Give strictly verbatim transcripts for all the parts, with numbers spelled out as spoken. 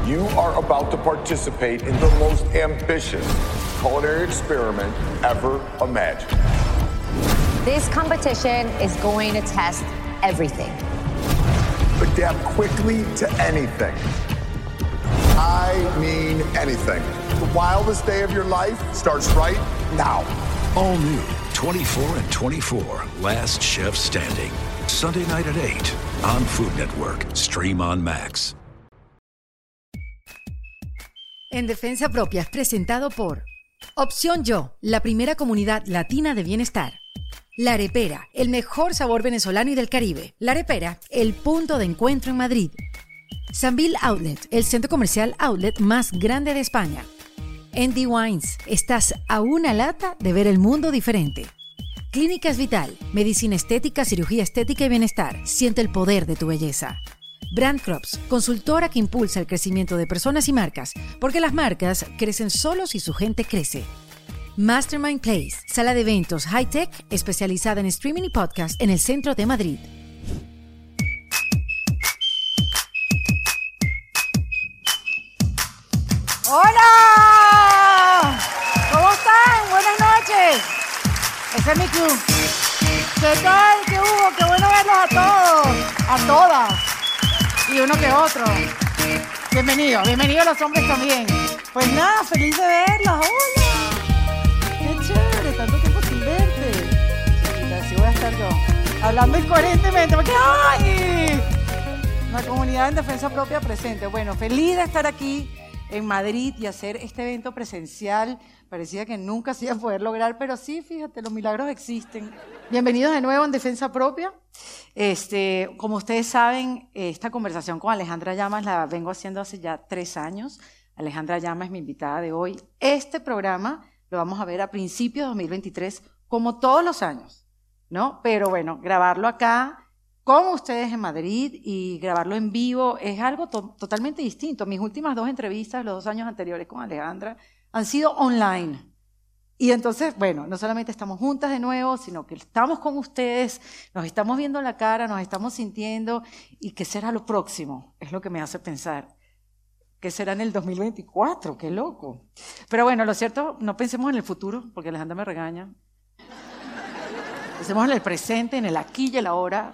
You are about to participate in the most ambitious culinary experiment ever imagined. This competition is going to test everything. Adapt quickly to anything. I mean anything. The wildest day of your life starts right now. All new, twenty-four and twenty-four, Last Chef Standing. Sunday night at eight on Food Network. Stream on Max. En Defensa Propia es presentado por Opción Yo, la primera comunidad latina de bienestar. La Arepera, el mejor sabor venezolano y del Caribe. La Arepera, el punto de encuentro en Madrid. Sambil Outlet, el centro comercial outlet más grande de España. Andy Wines, estás a una lata de ver el mundo diferente. Clínicas Vital, medicina estética, cirugía estética y bienestar. Siente el poder de tu belleza. Brand Crops, consultora que impulsa el crecimiento de personas y marcas, porque las marcas crecen solos y su gente crece. Mastermind Place, sala de eventos high-tech especializada en streaming y podcast en el centro de Madrid. ¡Hola! ¿Cómo están? Buenas noches. Ese es mi club. ¿Qué tal? ¿Qué hubo? ¡Qué bueno verlos a todos! A todas. Y uno que otro. Bienvenido, bienvenidos los hombres también. Pues nada, feliz de verlos. ¡Hola! ¡Qué chévere! Tanto tiempo sin verte. Chiquita, así voy a estar yo. Hablando incoherentemente, porque ¡ay! Una comunidad en defensa propia presente. Bueno, feliz de estar aquí en Madrid y hacer este evento presencial. Parecía que nunca se iba a poder lograr, pero sí, fíjate, los milagros existen. Bienvenidos de nuevo en Defensa Propia. Este, como ustedes saben, esta conversación con Alejandra Llamas la vengo haciendo hace ya tres años. Alejandra Llamas es mi invitada de hoy. Este programa lo vamos a ver a principios de dos mil veintitrés, como todos los años, ¿no? Pero bueno, grabarlo acá con ustedes en Madrid y grabarlo en vivo es algo to- totalmente distinto. Mis últimas dos entrevistas, los dos años anteriores con Alejandra, han sido online. Y entonces, bueno, no solamente estamos juntas de nuevo, sino que estamos con ustedes, nos estamos viendo la cara, nos estamos sintiendo. ¿Y qué será lo próximo? Es lo que me hace pensar. ¿Qué será en el dos mil veinticuatro? ¡Qué loco! Pero bueno, lo cierto, no pensemos en el futuro, porque Alejandra me regaña. Pensemos en el presente, en el aquí y el ahora.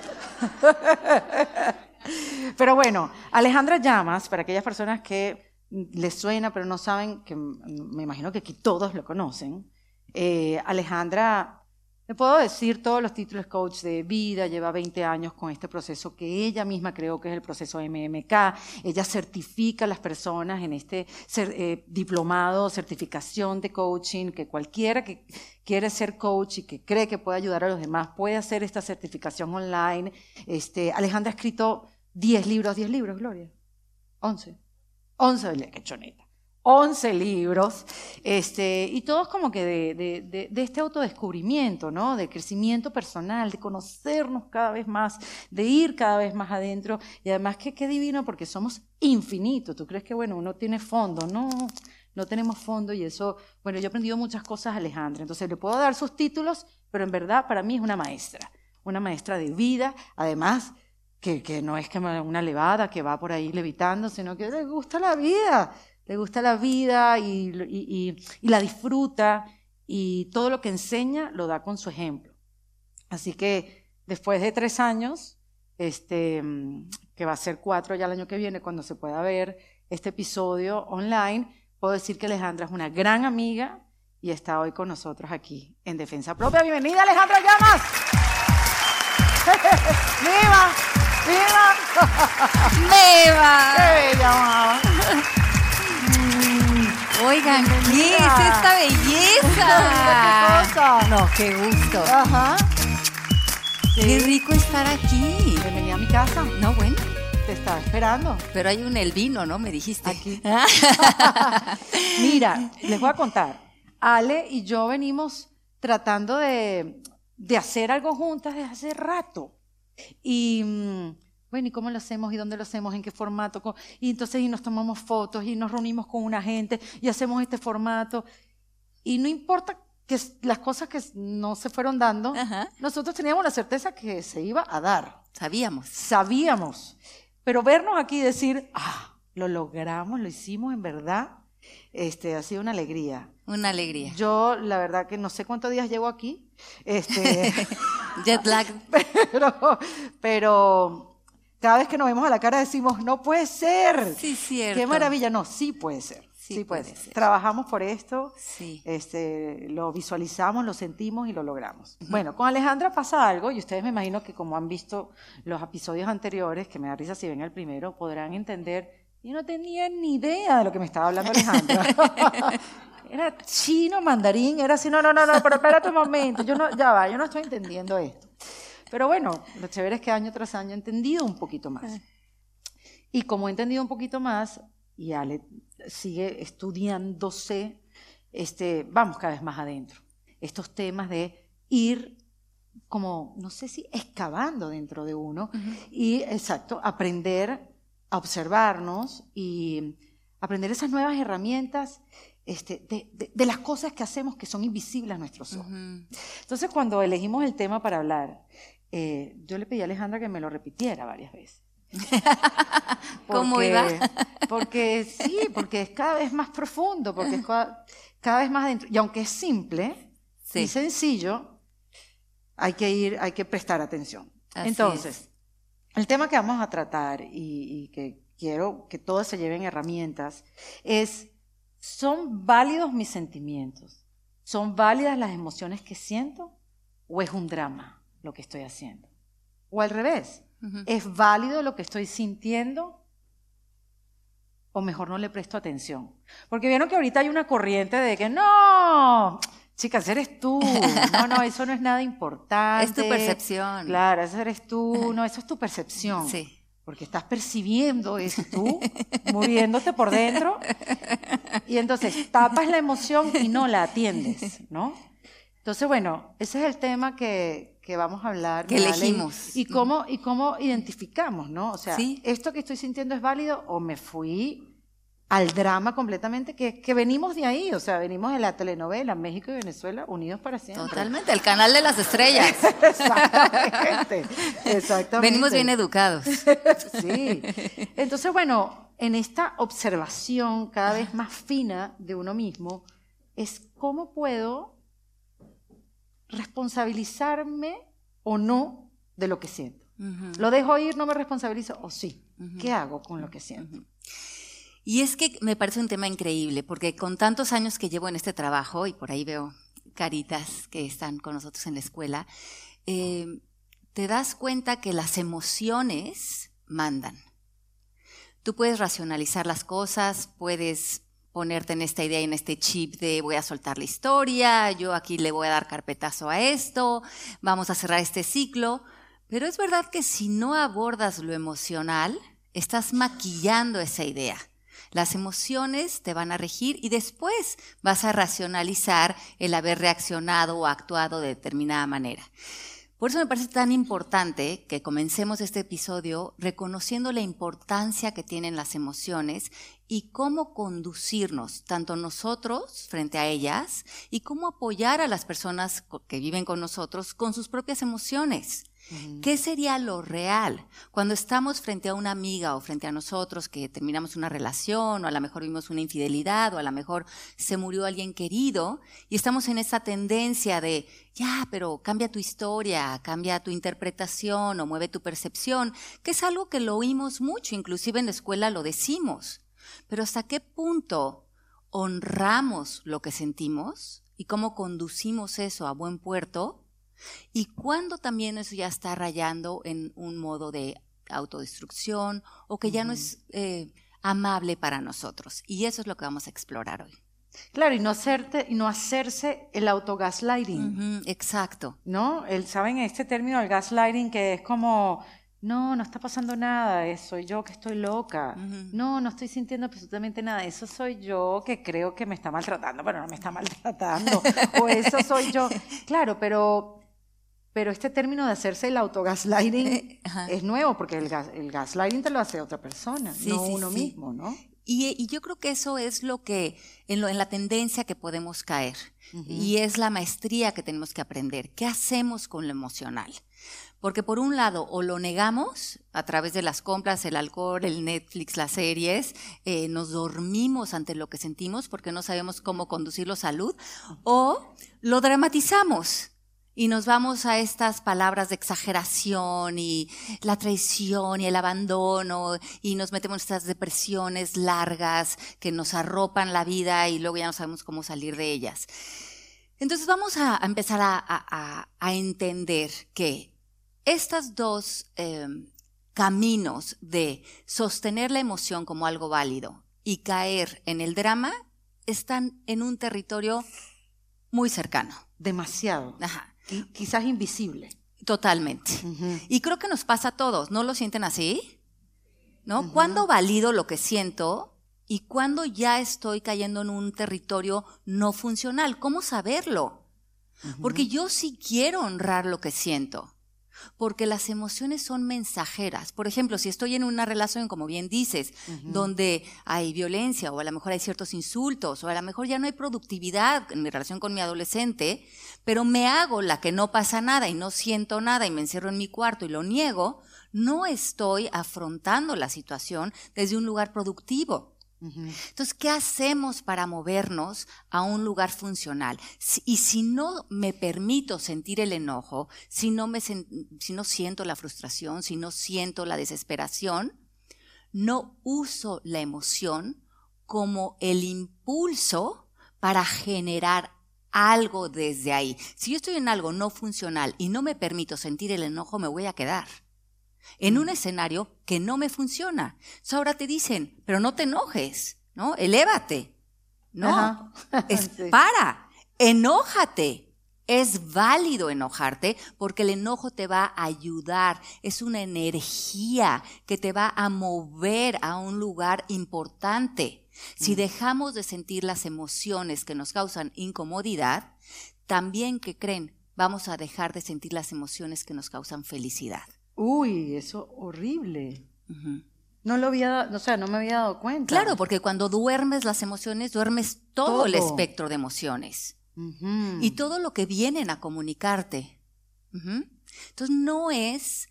Pero bueno, Alejandra Llamas, para aquellas personas que les suena pero no saben, que me imagino que aquí todos lo conocen, eh, Alejandra, le puedo decir todos los títulos: coach de vida, lleva veinte años con este proceso que ella misma creó, que es el proceso M M K. Ella certifica a las personas en este cer- eh, diplomado, certificación de coaching, que cualquiera que quiere ser coach y que cree que puede ayudar a los demás puede hacer esta certificación online. Este, Alejandra ha escrito diez libros, diez libros, Gloria, once, once, qué choneta. once libros, este, y todos como que de, de, de, de este autodescubrimiento, ¿no? De crecimiento personal, de conocernos cada vez más, de ir cada vez más adentro, y además que qué divino porque somos infinitos. ¿Tú crees que, bueno, uno tiene fondo? No, no tenemos fondo, y eso, bueno, yo he aprendido muchas cosas a Alejandra, entonces le puedo dar sus títulos, pero en verdad para mí es una maestra, una maestra de vida, además que, que no es que una levada que va por ahí levitando, sino que le gusta la vida, le gusta la vida y, y, y, y la disfruta, y todo lo que enseña lo da con su ejemplo. Así que después de tres años, este, que va a ser cuatro ya el año que viene, cuando se pueda ver este episodio online, puedo decir que Alejandra es una gran amiga y está hoy con nosotros aquí en Defensa Propia. ¡Bienvenida, Alejandra Llamas! ¡Viva! ¡Viva! ¡Viva! ¡Qué bella, mamá! Oigan, ¿qué es esta belleza? ¡Qué cosa! No, qué gusto. Ajá. Sí. Qué rico estar aquí. Bienvenida a mi casa. No, bueno. Te estaba esperando. Pero hay un el vino, ¿no? Me dijiste. Aquí. Mira, les voy a contar. Ale y yo venimos tratando de, de hacer algo juntas desde hace rato. Y bueno, ¿y cómo lo hacemos? ¿Y dónde lo hacemos? ¿En qué formato? Y entonces y nos tomamos fotos y nos reunimos con una gente y hacemos este formato. Y no importa que las cosas que no se fueron dando, ajá, nosotros teníamos la certeza que se iba a dar. Sabíamos. Sabíamos. Pero vernos aquí y decir, ah, lo logramos, lo hicimos en verdad. Este, ha sido una alegría. Una alegría. Yo, la verdad que no sé cuántos días llevo aquí. Este, Jet lag. pero, pero cada vez que nos vemos a la cara decimos, no puede ser. Sí, cierto. Qué maravilla. No, sí puede ser. Sí, Sí, puede puede ser. ser. Trabajamos por esto, Sí. este, lo visualizamos, lo sentimos y lo logramos. Uh-huh. Bueno, con Alejandra pasa algo, y ustedes me imagino que como han visto los episodios anteriores, que me da risa si ven el primero, podrán entender. Yo no tenía ni idea de lo que me estaba hablando Alejandra. Era chino, mandarín, era así, no, no, no, no, pero espérate un momento, yo no, ya va, yo no estoy entendiendo esto. Pero bueno, lo chévere es que año tras año he entendido un poquito más. Y como he entendido un poquito más, y Ale sigue estudiándose, este, vamos cada vez más adentro. Estos temas de ir como, no sé si excavando dentro de uno, uh-huh. y exacto, aprender a observarnos y aprender esas nuevas herramientas este, de, de, de las cosas que hacemos que son invisibles a nuestros ojos. Uh-huh. Entonces, cuando elegimos el tema para hablar, eh, yo le pedí a Alejandra que me lo repitiera varias veces. Porque, ¿Cómo iba? Porque sí, porque es cada vez más profundo, porque es cada, cada vez más adentro. Y aunque es simple sí. y sencillo, hay que ir, hay que prestar atención. Así Entonces, es. El tema que vamos a tratar y, y que quiero que todos se lleven herramientas es, ¿son válidos mis sentimientos? ¿Son válidas las emociones que siento? ¿O es un drama lo que estoy haciendo? O al revés, uh-huh. ¿es válido lo que estoy sintiendo? ¿O mejor no le presto atención? Porque vieron que ahorita hay una corriente de que no... Chicas, eres tú. No, no, eso no es nada importante. Es tu percepción. Claro, eso eres tú. No, eso es tu percepción. Sí. Porque estás percibiendo eso tú, moviéndote por dentro. Y entonces tapas la emoción y no la atiendes, ¿no? Entonces, bueno, ese es el tema que, que vamos a hablar. Que elegimos. Y, y, cómo, y cómo identificamos, ¿no? O sea, ¿sí? ¿esto que estoy sintiendo es válido o me fui al drama completamente, que, que venimos de ahí, o sea, venimos de la telenovela México y Venezuela unidos para siempre. Totalmente, el canal de las estrellas. Exactamente, exactamente. Venimos bien educados. Sí, entonces bueno, en esta observación cada vez más fina de uno mismo, es cómo puedo responsabilizarme o no de lo que siento. Uh-huh. ¿Lo dejo ir, no me responsabilizo? ¿O sí? Uh-huh. ¿Qué hago con lo que siento? Uh-huh. Y es que me parece un tema increíble, porque con tantos años que llevo en este trabajo, y por ahí veo caritas que están con nosotros en la escuela, eh, te das cuenta que las emociones mandan. Tú puedes racionalizar las cosas, puedes ponerte en esta idea y en este chip de voy a soltar la historia, yo aquí le voy a dar carpetazo a esto, vamos a cerrar este ciclo, pero es verdad que si no abordas lo emocional, estás maquillando esa idea. Las emociones te van a regir y después vas a racionalizar el haber reaccionado o actuado de determinada manera. Por eso me parece tan importante que comencemos este episodio reconociendo la importancia que tienen las emociones y cómo conducirnos, tanto nosotros frente a ellas, y cómo apoyar a las personas que viven con nosotros con sus propias emociones. Uh-huh. ¿Qué sería lo real? Cuando estamos frente a una amiga o frente a nosotros que terminamos una relación, o a lo mejor vimos una infidelidad, o a lo mejor se murió alguien querido, y estamos en esa tendencia de, ya, pero cambia tu historia, cambia tu interpretación o mueve tu percepción, que es algo que lo oímos mucho, inclusive en la escuela lo decimos. Pero ¿hasta qué punto honramos lo que sentimos y cómo conducimos eso a buen puerto? Y cuando también eso ya está rayando en un modo de autodestrucción o que ya uh-huh. no es eh, amable para nosotros. Y eso es lo que vamos a explorar hoy. Claro, y no, hacerte, y no hacerse el autogaslighting. Uh-huh, exacto. ¿No? El, ¿saben este término del gaslighting que es como, no, no está pasando nada, es, soy yo que estoy loca. Uh-huh. No, no estoy sintiendo absolutamente nada. Eso soy yo que creo que me está maltratando, pero no me está maltratando. O eso soy yo. Claro, pero... Pero este término de hacerse el autogaslighting Ajá. es nuevo, porque el, gas, el gaslighting te lo hace otra persona, sí, no sí, uno sí. mismo, ¿no? Y, y yo creo que eso es lo que, en, lo, en la tendencia que podemos caer. Uh-huh. Y es la maestría que tenemos que aprender. ¿Qué hacemos con lo emocional? Porque por un lado, o lo negamos a través de las compras, el alcohol, el Netflix, las series, eh, nos dormimos ante lo que sentimos porque no sabemos cómo conducirlo salud, o lo dramatizamos y nos vamos a estas palabras de exageración y la traición y el abandono y nos metemos en estas depresiones largas que nos arropan la vida y luego ya no sabemos cómo salir de ellas. Entonces vamos a, a empezar a, a, a entender que estos dos eh, caminos de sostener la emoción como algo válido y caer en el drama están en un territorio muy cercano. Demasiado. Ajá. Qu- quizás invisible. Totalmente. Uh-huh. Y creo que nos pasa a todos. ¿No lo sienten así? ¿No? Uh-huh. ¿Cuándo valido lo que siento y cuándo ya estoy cayendo en un territorio no funcional? ¿Cómo saberlo? Uh-huh. Porque yo sí quiero honrar lo que siento. Porque las emociones son mensajeras. Por ejemplo, si estoy en una relación, como bien dices, uh-huh. donde hay violencia o a lo mejor hay ciertos insultos o a lo mejor ya no hay productividad en mi relación con mi adolescente, pero me hago la que no pasa nada y no siento nada y me encierro en mi cuarto y lo niego, no estoy afrontando la situación desde un lugar productivo. Uh-huh. Entonces, ¿qué hacemos para movernos a un lugar funcional? Si, y si no me permito sentir el enojo, si no, me, si no siento la frustración, si no siento la desesperación, no uso la emoción como el impulso para generar algo desde ahí. Si yo estoy en algo no funcional y no me permito sentir el enojo, me voy a quedar en un escenario que no me funciona. Entonces ahora te dicen, pero no te enojes, ¿no? Elévate. No, es Sí. para, enójate. Es válido enojarte porque el enojo te va a ayudar. Es una energía que te va a mover a un lugar importante. Si mm. dejamos de sentir las emociones que nos causan incomodidad, también, ¿qué creen? Vamos a dejar de sentir las emociones que nos causan felicidad. Uy, eso horrible. Uh-huh. No lo había, o sea, no me había dado cuenta. Claro, porque cuando duermes las emociones, duermes todo, todo. el espectro de emociones. Uh-huh. Y todo lo que vienen a comunicarte. Uh-huh. Entonces no es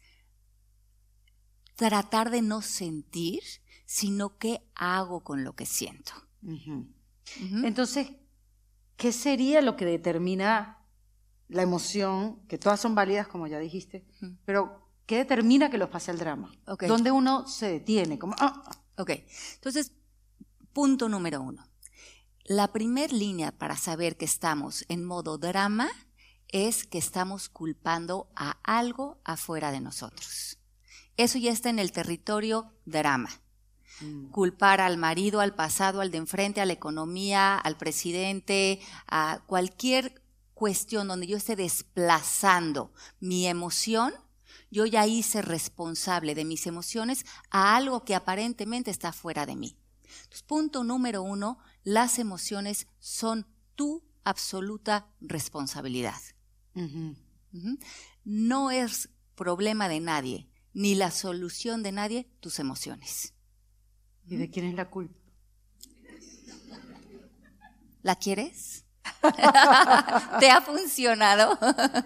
tratar de no sentir, sino qué hago con lo que siento. Uh-huh. Uh-huh. Entonces, ¿qué sería lo que determina la emoción? Que todas son válidas, como ya dijiste, uh-huh. pero ¿qué determina que los pase al drama? Okay. ¿Dónde uno se detiene? Como, ah. Ok, entonces, punto número uno. La primer línea para saber que estamos en modo drama es que estamos culpando a algo afuera de nosotros. Eso ya está en el territorio drama. Mm. Culpar al marido, al pasado, al de enfrente, a la economía, al presidente, a cualquier cuestión donde yo esté desplazando mi emoción, yo ya hice responsable de mis emociones a algo que aparentemente está fuera de mí. Entonces, punto número uno, las emociones son tu absoluta responsabilidad. Uh-huh. Uh-huh. No es problema de nadie, ni la solución de nadie, tus emociones. ¿Y de quién es la culpa? ¿La quieres? ¿Te ha funcionado?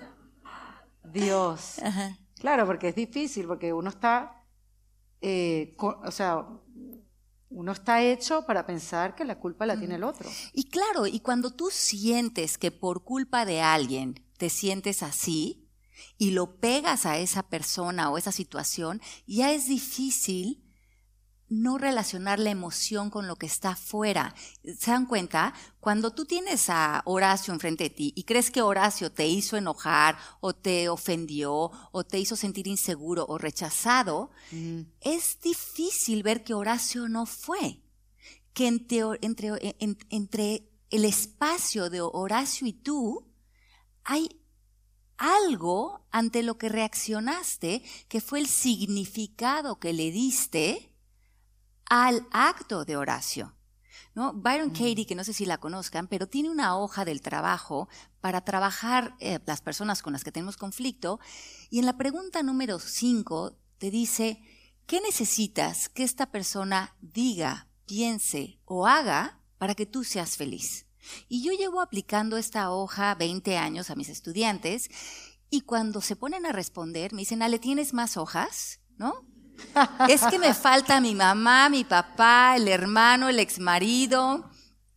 Dios. Ajá. Claro, porque es difícil, porque uno está, eh, con, o sea, uno está hecho para pensar que la culpa la mm. tiene el otro. Y claro, y cuando tú sientes que por culpa de alguien te sientes así y lo pegas a esa persona o esa situación, ya es difícil no relacionar la emoción con lo que está afuera. ¿Se dan cuenta? Cuando tú tienes a Horacio enfrente de ti y crees que Horacio te hizo enojar o te ofendió o te hizo sentir inseguro o rechazado, mm. es difícil ver que Horacio no fue. Que entre, entre, en, entre el espacio de Horacio y tú hay algo ante lo que reaccionaste que fue el significado que le diste al acto de Horacio, ¿no? Byron Katie, que no sé si la conozcan, pero tiene una hoja del trabajo para trabajar eh, las personas con las que tenemos conflicto, y en la pregunta número cinco te dice, ¿qué necesitas que esta persona diga, piense o haga para que tú seas feliz? Y yo llevo aplicando esta hoja veinte años a mis estudiantes Y cuando se ponen a responder, me dicen, Ale, ¿tienes más hojas? ¿No? Es que me falta mi mamá, mi papá, el hermano, el exmarido.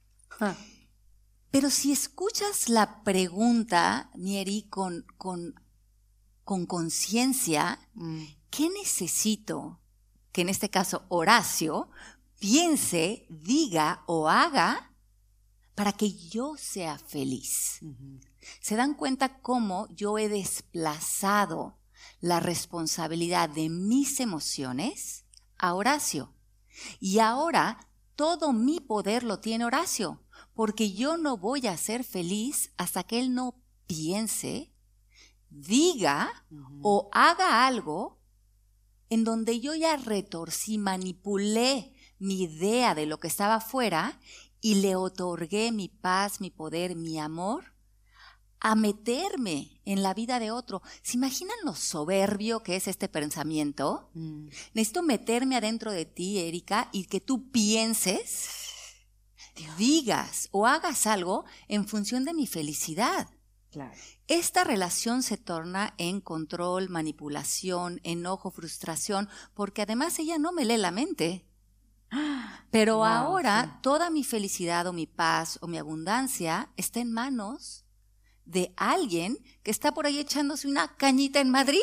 Pero si escuchas la pregunta, Mieri, con con con conciencia, mm. ¿qué necesito? Que en este caso Horacio piense, diga o haga para que yo sea feliz. Uh-huh. ¿Se dan cuenta cómo yo he desplazado la responsabilidad de mis emociones a Horacio? Y ahora todo mi poder lo tiene Horacio, porque yo no voy a ser feliz hasta que él no piense, diga uh-huh. o haga algo en donde yo ya retorcí, manipulé mi idea de lo que estaba afuera y le otorgué mi paz, mi poder, mi amor a meterme en la vida de otro. ¿Se imaginan lo soberbio que es este pensamiento? Mm. Necesito meterme adentro de ti, Erika, y que tú pienses, digas o hagas algo en función de mi felicidad. Claro. Esta relación se torna en control, manipulación, enojo, frustración, porque además ella no me lee la mente. Pero wow, ahora sí. toda mi felicidad o mi paz o mi abundancia está en manos de alguien que está por ahí echándose una cañita en Madrid.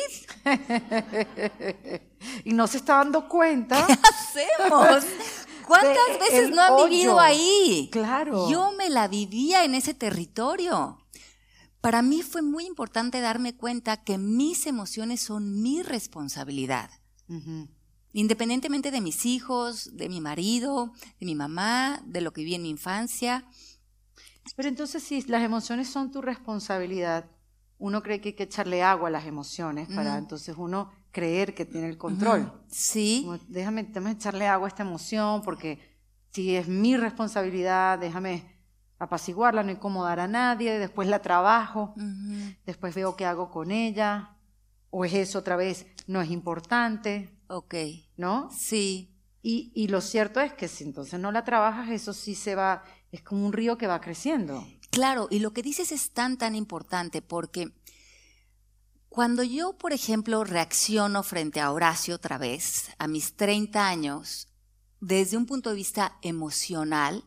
Y no se está dando cuenta. ¿Qué hacemos? ¿Cuántas de veces no han hoyo. vivido ahí? Claro. Yo me la vivía en ese territorio. Para mí fue muy importante darme cuenta que mis emociones son mi responsabilidad. Uh-huh. Independientemente de mis hijos, de mi marido, de mi mamá, de lo que viví en mi infancia. Pero entonces, si las emociones son tu responsabilidad, uno cree que hay que echarle agua a las emociones para mm. entonces uno creer que tiene el control. Mm. Sí. Como, déjame, déjame echarle agua a esta emoción porque si es mi responsabilidad, déjame apaciguarla, no incomodar a nadie, después la trabajo, mm-hmm. después veo qué hago con ella, o es eso otra vez, no es importante. Ok. ¿No? Sí. Y, y lo cierto es que si entonces no la trabajas, eso sí se va, es como un río que va creciendo. Claro, y lo que dices es tan, tan importante porque cuando yo, por ejemplo, reacciono frente a Horacio otra vez, a mis treinta años, desde un punto de vista emocional,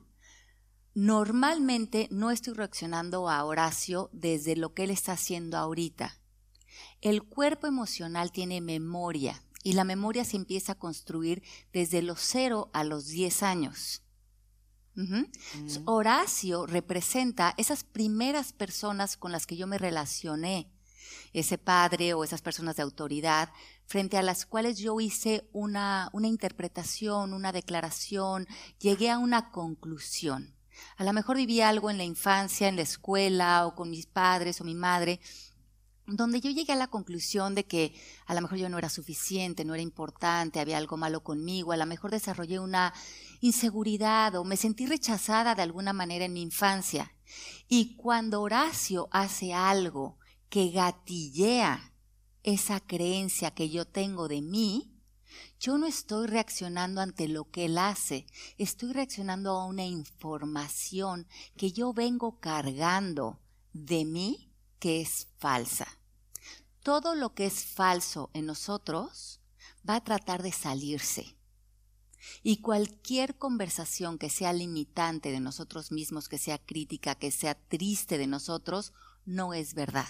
normalmente no estoy reaccionando a Horacio desde lo que él está haciendo ahorita. El cuerpo emocional tiene memoria. Y la memoria se empieza a construir desde los cero a los diez años. Uh-huh. Mm. Horacio representa esas primeras personas con las que yo me relacioné, ese padre o esas personas de autoridad, frente a las cuales yo hice una, una interpretación, una declaración, llegué a una conclusión. A lo mejor viví algo en la infancia, en la escuela, o con mis padres o mi madre, donde yo llegué a la conclusión de que a lo mejor yo no era suficiente, no era importante, había algo malo conmigo, a lo mejor desarrollé una inseguridad o me sentí rechazada de alguna manera en mi infancia. Y cuando Horacio hace algo que gatillea esa creencia que yo tengo de mí, yo no estoy reaccionando ante lo que él hace, estoy reaccionando a una información que yo vengo cargando de mí, que es falsa. Todo lo que es falso en nosotros va a tratar de salirse. Y cualquier conversación que sea limitante de nosotros mismos, que sea crítica, que sea triste de nosotros, no es verdad.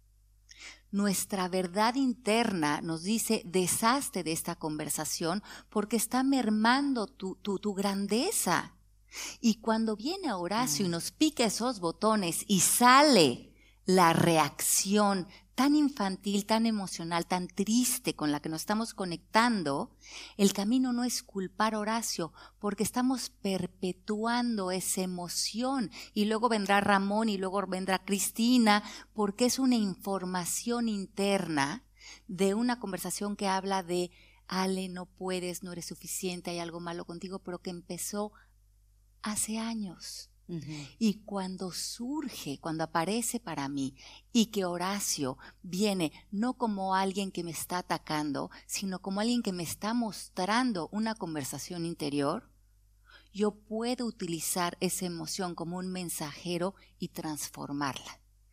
Nuestra verdad interna nos dice, deshazte de esta conversación porque está mermando tu, tu, tu grandeza. Y cuando viene Horacio mm. y nos pica esos botones y sale la reacción tan infantil, tan emocional, tan triste con la que nos estamos conectando, el camino no es culpar a Horacio, porque estamos perpetuando esa emoción. Y luego vendrá Ramón y luego vendrá Cristina, porque es una información interna de una conversación que habla de, Ale, no puedes, no eres suficiente, hay algo malo contigo, pero que empezó hace años. Uh-huh. Y cuando surge, cuando aparece para mí y que Horacio viene no como alguien que me está atacando, sino como alguien que me está mostrando una conversación interior, yo puedo utilizar esa emoción como un mensajero y transformarla.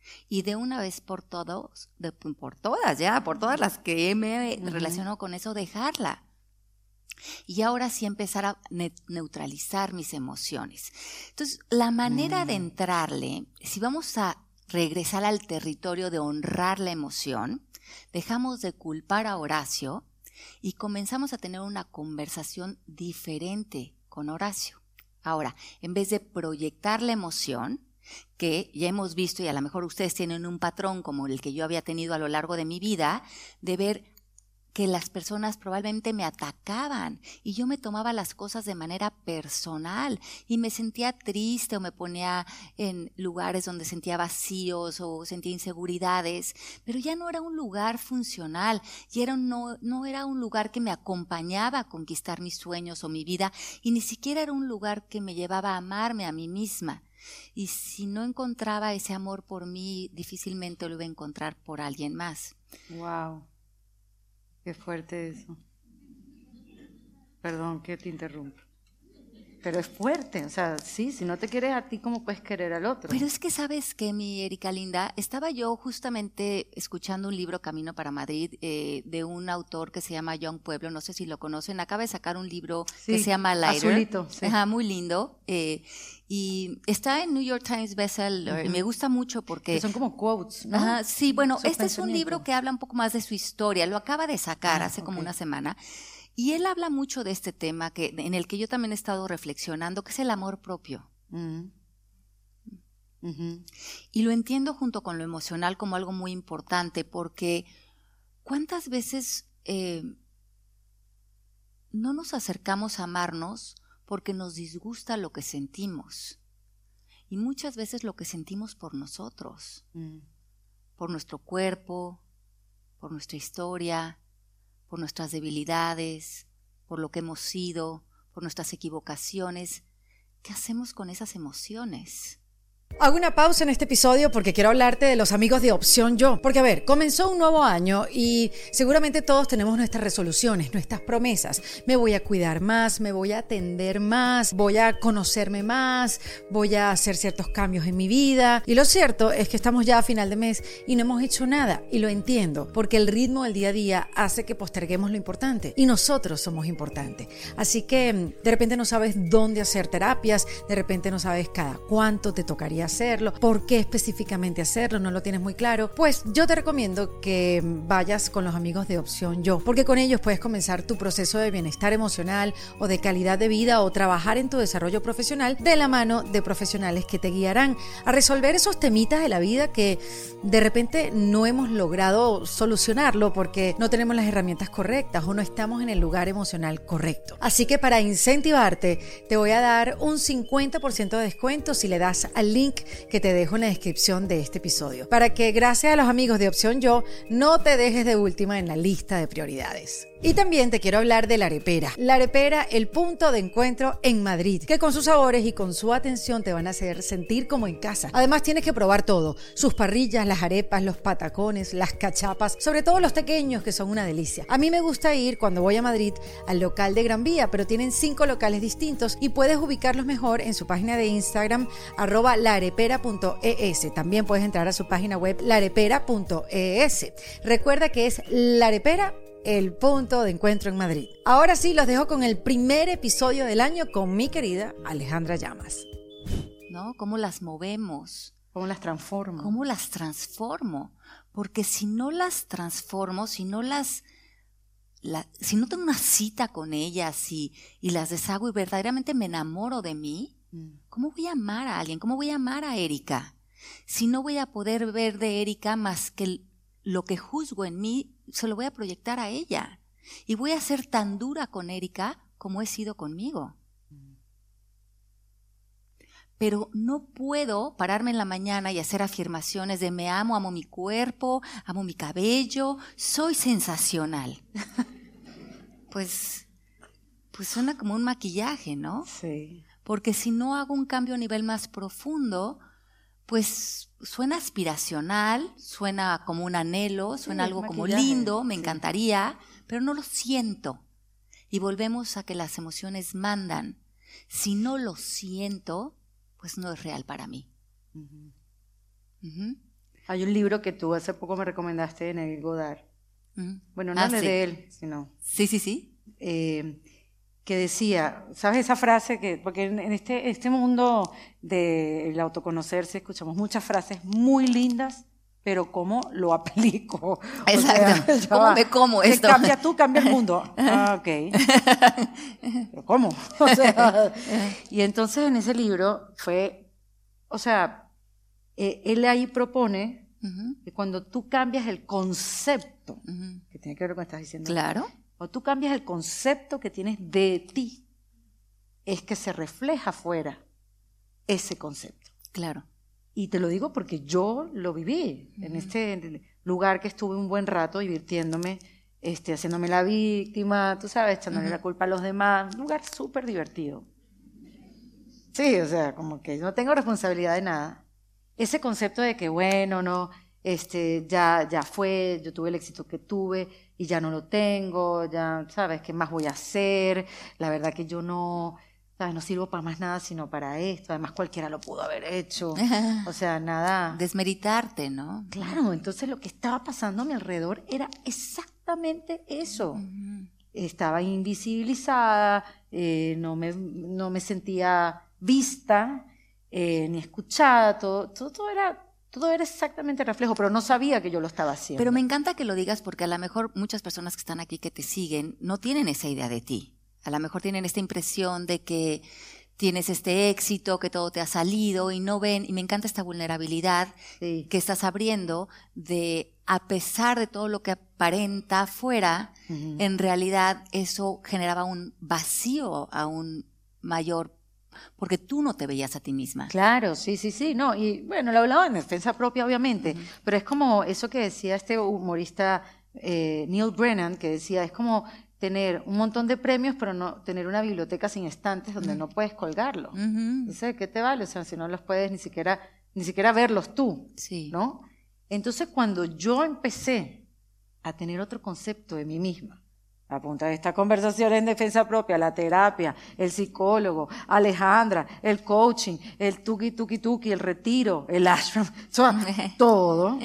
Y de una vez por todos, de, por todas ya, por todas las que me uh-huh. relaciono con eso, dejarla. Y ahora sí empezar a ne- neutralizar mis emociones. Entonces, la manera uh-huh. de entrarle, si vamos a regresar al territorio de honrar la emoción, dejamos de culpar a Horacio y comenzamos a tener una conversación diferente con Horacio. Ahora, en vez de proyectar la emoción, que ya hemos visto y a lo mejor ustedes tienen un patrón como el que yo había tenido a lo largo de mi vida, de ver que las personas probablemente me atacaban y yo me tomaba las cosas de manera personal y me sentía triste o me ponía en lugares donde sentía vacíos o sentía inseguridades, pero ya no era un lugar funcional, y era un, no, no era un lugar que me acompañaba a conquistar mis sueños o mi vida, y ni siquiera era un lugar que me llevaba a amarme a mí misma. Y si no encontraba ese amor por mí, difícilmente lo iba a encontrar por alguien más. Wow. Qué fuerte eso. Perdón que te interrumpa. Pero es fuerte, o sea, sí, si no te quieres a ti, ¿cómo puedes querer al otro? Pero es que, ¿sabes qué, mi Erika linda? Estaba yo justamente escuchando un libro, Camino para Madrid, eh, de un autor que se llama John Pueblo, no sé si lo conocen, acaba de sacar un libro sí, que se llama Lighter. Azulito, sí. Ajá, muy lindo. Eh, y está en New York Times Bestseller, uh-huh. me gusta mucho porque... Que son como quotes, ¿no? Ajá, sí, bueno, este es un libro que habla un poco más de su historia, lo acaba de sacar ah, hace okay. como una semana. Y él habla mucho de este tema que, en el que yo también he estado reflexionando, que es el amor propio. Uh-huh. Uh-huh. Y lo entiendo junto con lo emocional como algo muy importante, porque ¿cuántas veces eh, no nos acercamos a amarnos porque nos disgusta lo que sentimos? Y muchas veces lo que sentimos por nosotros, uh-huh. por nuestro cuerpo, por nuestra historia, por nuestras debilidades, por lo que hemos sido, por nuestras equivocaciones. ¿Qué hacemos con esas emociones? Hago una pausa en este episodio porque quiero hablarte de los amigos de Opción Yo. Porque, a ver, comenzó un nuevo año y seguramente todos tenemos nuestras resoluciones, nuestras promesas. Me voy a cuidar más, me voy a atender más, voy a conocerme más, voy a hacer ciertos cambios en mi vida. Y lo cierto es que estamos ya a final de mes y no hemos hecho nada. Y lo entiendo, porque el ritmo del día a día hace que posterguemos lo importante. Y nosotros somos importantes. Así que de repente no sabes dónde hacer terapias, de repente no sabes cada cuánto te tocaría hacerlo, por qué específicamente hacerlo, no lo tienes muy claro, pues yo te recomiendo que vayas con los amigos de Opción Yo, porque con ellos puedes comenzar tu proceso de bienestar emocional o de calidad de vida o trabajar en tu desarrollo profesional de la mano de profesionales que te guiarán a resolver esos temitas de la vida que de repente no hemos logrado solucionarlo porque no tenemos las herramientas correctas o no estamos en el lugar emocional correcto. Así que para incentivarte te voy a dar un cincuenta por ciento de descuento si le das al link que te dejo en la descripción de este episodio, para que gracias a los amigos de Opción Yo no te dejes de última en la lista de prioridades. Y también te quiero hablar de La Arepera. La Arepera, el punto de encuentro en Madrid, que con sus sabores y con su atención te van a hacer sentir como en casa. Además tienes que probar todo, sus parrillas, las arepas, los patacones, las cachapas, sobre todo los tequeños, que son una delicia. A mí me gusta ir cuando voy a Madrid al local de Gran Vía, pero tienen cinco locales distintos y puedes ubicarlos mejor en su página de Instagram, arroba laarepera punto es. También puedes entrar a su página web laarepera punto es. Recuerda que es La Arepera, el punto de encuentro en Madrid. Ahora sí, los dejo con el primer episodio del año con mi querida Alejandra Llamas. ¿No? ¿Cómo las movemos? ¿Cómo las transformo? ¿Cómo las transformo? Porque si no las transformo, si no las... La, si no tengo una cita con ellas y, y las deshago y verdaderamente me enamoro de mí, ¿cómo voy a amar a alguien? ¿Cómo voy a amar a Erika? Si no voy a poder ver de Erika más que lo que juzgo en mí, se lo voy a proyectar a ella. Y voy a ser tan dura con Erika como he sido conmigo. Pero no puedo pararme en la mañana y hacer afirmaciones de me amo, amo mi cuerpo, amo mi cabello, soy sensacional. Pues, pues suena como un maquillaje, ¿no? Sí. Porque si no hago un cambio a nivel más profundo, pues suena aspiracional, suena como un anhelo, suena sí, algo como lindo, me sí. encantaría, pero no lo siento. Y volvemos a que las emociones mandan. Si no lo siento, pues no es real para mí. Uh-huh. Uh-huh. Hay un libro que tú hace poco me recomendaste de Neville Goddard. Uh-huh. Bueno, no ah, es sí. de él, sino... Sí, sí, sí. Eh, que decía, ¿sabes esa frase? que Porque en, en este, este mundo del autoconocerse escuchamos muchas frases muy lindas, pero ¿cómo lo aplico? Exacto. O sea, ¿Cómo me como que esto? Cambia tú, cambia el mundo. Ah, ok. ¿Pero cómo? O sea, y entonces en ese libro fue, o sea, eh, él ahí propone uh-huh. que cuando tú cambias el concepto, uh-huh. que tiene que ver con lo que estás diciendo. Claro. Cuando tú cambias el concepto que tienes de ti, es que se refleja afuera ese concepto. Claro. Y te lo digo porque yo lo viví uh-huh. en este lugar que estuve un buen rato divirtiéndome, este, haciéndome la víctima, tú sabes, echándole uh-huh. la culpa a los demás. Un lugar súper divertido. Sí, o sea, como que no tengo responsabilidad de nada. Ese concepto de que, bueno, no, este, ya, ya fue, yo tuve el éxito que tuve y ya no lo tengo, ya, ¿sabes? ¿Qué más voy a hacer? La verdad que yo no... ¿sabes? No sirvo para más nada sino para esto. Además, cualquiera lo pudo haber hecho. O sea, nada... Desmeritarte, ¿no? Claro, entonces lo que estaba pasando a mi alrededor era exactamente eso. Uh-huh. Estaba invisibilizada, eh, no, me, no me sentía vista, eh, ni escuchada. Todo, todo, todo, era, todo era exactamente reflejo, pero no sabía que yo lo estaba haciendo. Pero me encanta que lo digas porque a lo mejor muchas personas que están aquí que te siguen no tienen esa idea de ti. A lo mejor tienen esta impresión de que tienes este éxito, que todo te ha salido y no ven, y me encanta esta vulnerabilidad sí. que estás abriendo de, a pesar de todo lo que aparenta afuera, uh-huh. en realidad eso generaba un vacío aún mayor, porque tú no te veías a ti misma. Claro, sí, sí, sí, no, y bueno, lo hablaba en defensa propia, obviamente, uh-huh. pero es como eso que decía este humorista eh, Neil Brennan, que decía, es como... tener un montón de premios, pero no tener una biblioteca sin estantes donde uh-huh. no puedes colgarlos. Uh-huh. ¿Sabes qué te vale? O sea, si no los puedes ni siquiera, ni siquiera verlos tú, sí. ¿no? Entonces, cuando yo empecé a tener otro concepto de mí misma, a punta de esta conversación en defensa propia, la terapia, el psicólogo, Alejandra, el coaching, el tuki tuki tuki, el retiro, el ashram, o sea, todo,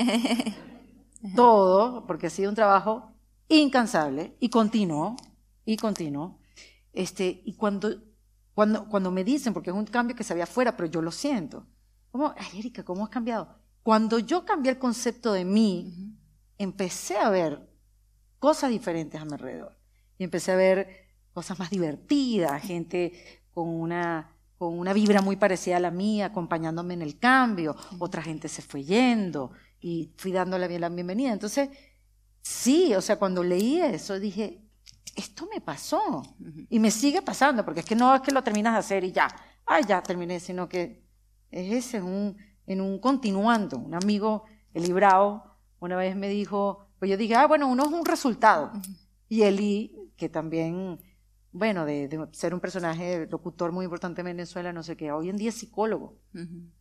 todo, porque ha sido un trabajo incansable y continuo, y continuo, este, y cuando, cuando, cuando me dicen, porque es un cambio que se ve afuera, pero yo lo siento, ¿cómo, ay, Erika, cómo has cambiado? Cuando yo cambié el concepto de mí, uh-huh. empecé a ver cosas diferentes a mi alrededor, y empecé a ver cosas más divertidas, gente con una, con una vibra muy parecida a la mía, acompañándome en el cambio, uh-huh. otra gente se fue yendo, y fui dándole la bienvenida, entonces... Sí, o sea, cuando leí eso dije, esto me pasó uh-huh. y me sigue pasando, porque es que no es que lo terminas de hacer y ya, ay, ya terminé, sino que es ese, en un, en un continuando. Un amigo, Eli Bravo, una vez me dijo, pues yo dije, ah, bueno, uno es un resultado. Uh-huh. Y Eli, que también, bueno, de, de ser un personaje locutor muy importante en Venezuela, no sé qué, hoy en día es psicólogo. Uh-huh.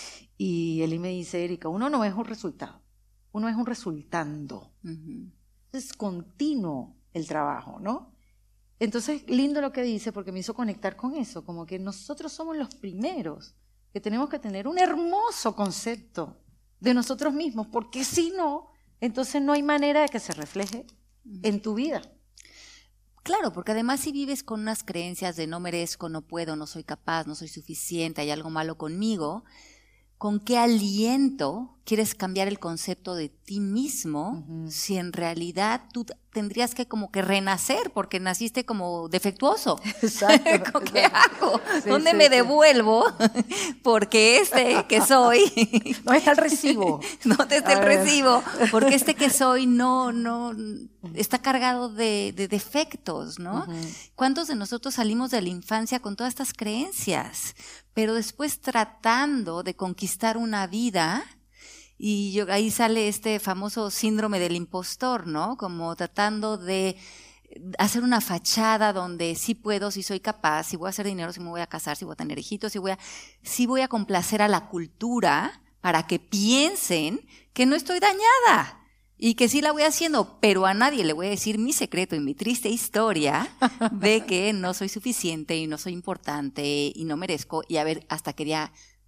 Y Eli me dice, Erika, uno no es un resultado. Uno es un resultando. Uh-huh. Es continuo el trabajo, ¿no? Entonces, lindo lo que dice porque me hizo conectar con eso, como que nosotros somos los primeros que tenemos que tener un hermoso concepto de nosotros mismos, porque si no, entonces no hay manera de que se refleje uh-huh. en tu vida. Claro, porque además si vives con unas creencias de no merezco, no puedo, no soy capaz, no soy suficiente, hay algo malo conmigo... ¿Con qué aliento quieres cambiar el concepto de ti mismo uh-huh. si en realidad tú tendrías que como que renacer porque naciste como defectuoso? Exacto. ¿Qué hago? Sí, ¿Dónde sí, me sí. devuelvo? Porque este que soy... ¿Dónde está el recibo? ¿Dónde está el recibo? Porque este que soy no, no está cargado de, de defectos, ¿no? Uh-huh. ¿Cuántos de nosotros salimos de la infancia con todas estas creencias? Pero después tratando de conquistar una vida, y yo, ahí sale este famoso síndrome del impostor, ¿no? Como tratando de hacer una fachada donde sí puedo, sí soy capaz, sí voy a hacer dinero, sí me voy a casar, sí voy a tener hijitos, sí voy a, sí voy a complacer a la cultura para que piensen que no estoy dañada. Y que sí la voy haciendo, pero a nadie le voy a decir mi secreto y mi triste historia de que no soy suficiente y no soy importante y no merezco. Y a ver hasta qué día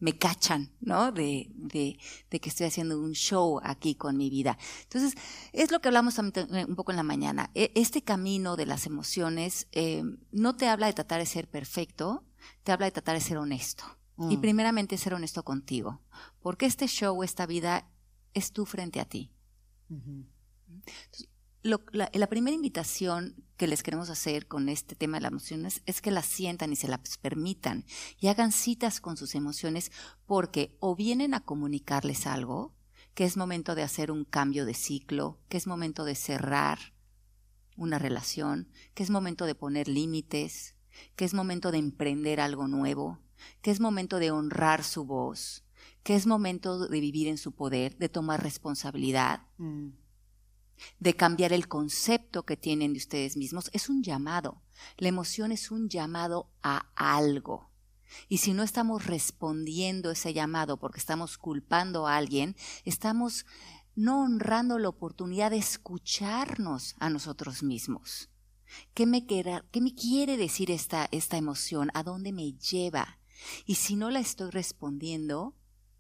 me cachan, ¿no? De, de, de que estoy haciendo un show aquí con mi vida. Entonces, es lo que hablamos también un poco en la mañana. Este camino de las emociones eh, no te habla de tratar de ser perfecto, te habla de tratar de ser honesto. Mm. Y primeramente ser honesto contigo. Porque este show, esta vida, es tú frente a ti. Uh-huh. Entonces, Lo, la, la primera invitación que les queremos hacer con este tema de las emociones es que las sientan y se las permitan y hagan citas con sus emociones, porque o vienen a comunicarles algo, que es momento de hacer un cambio de ciclo, que es momento de cerrar una relación, que es momento de poner límites, que es momento de emprender algo nuevo, que es momento de honrar su voz, que es momento de vivir en su poder, de tomar responsabilidad. Mm. De cambiar el concepto que tienen de ustedes mismos. Es un llamado. La emoción es un llamado a algo. Y si no estamos respondiendo ese llamado porque estamos culpando a alguien, estamos no honrando la oportunidad de escucharnos a nosotros mismos. ¿Qué me, quiera, qué me quiere decir esta, esta emoción? ¿A dónde me lleva? Y si no la estoy respondiendo,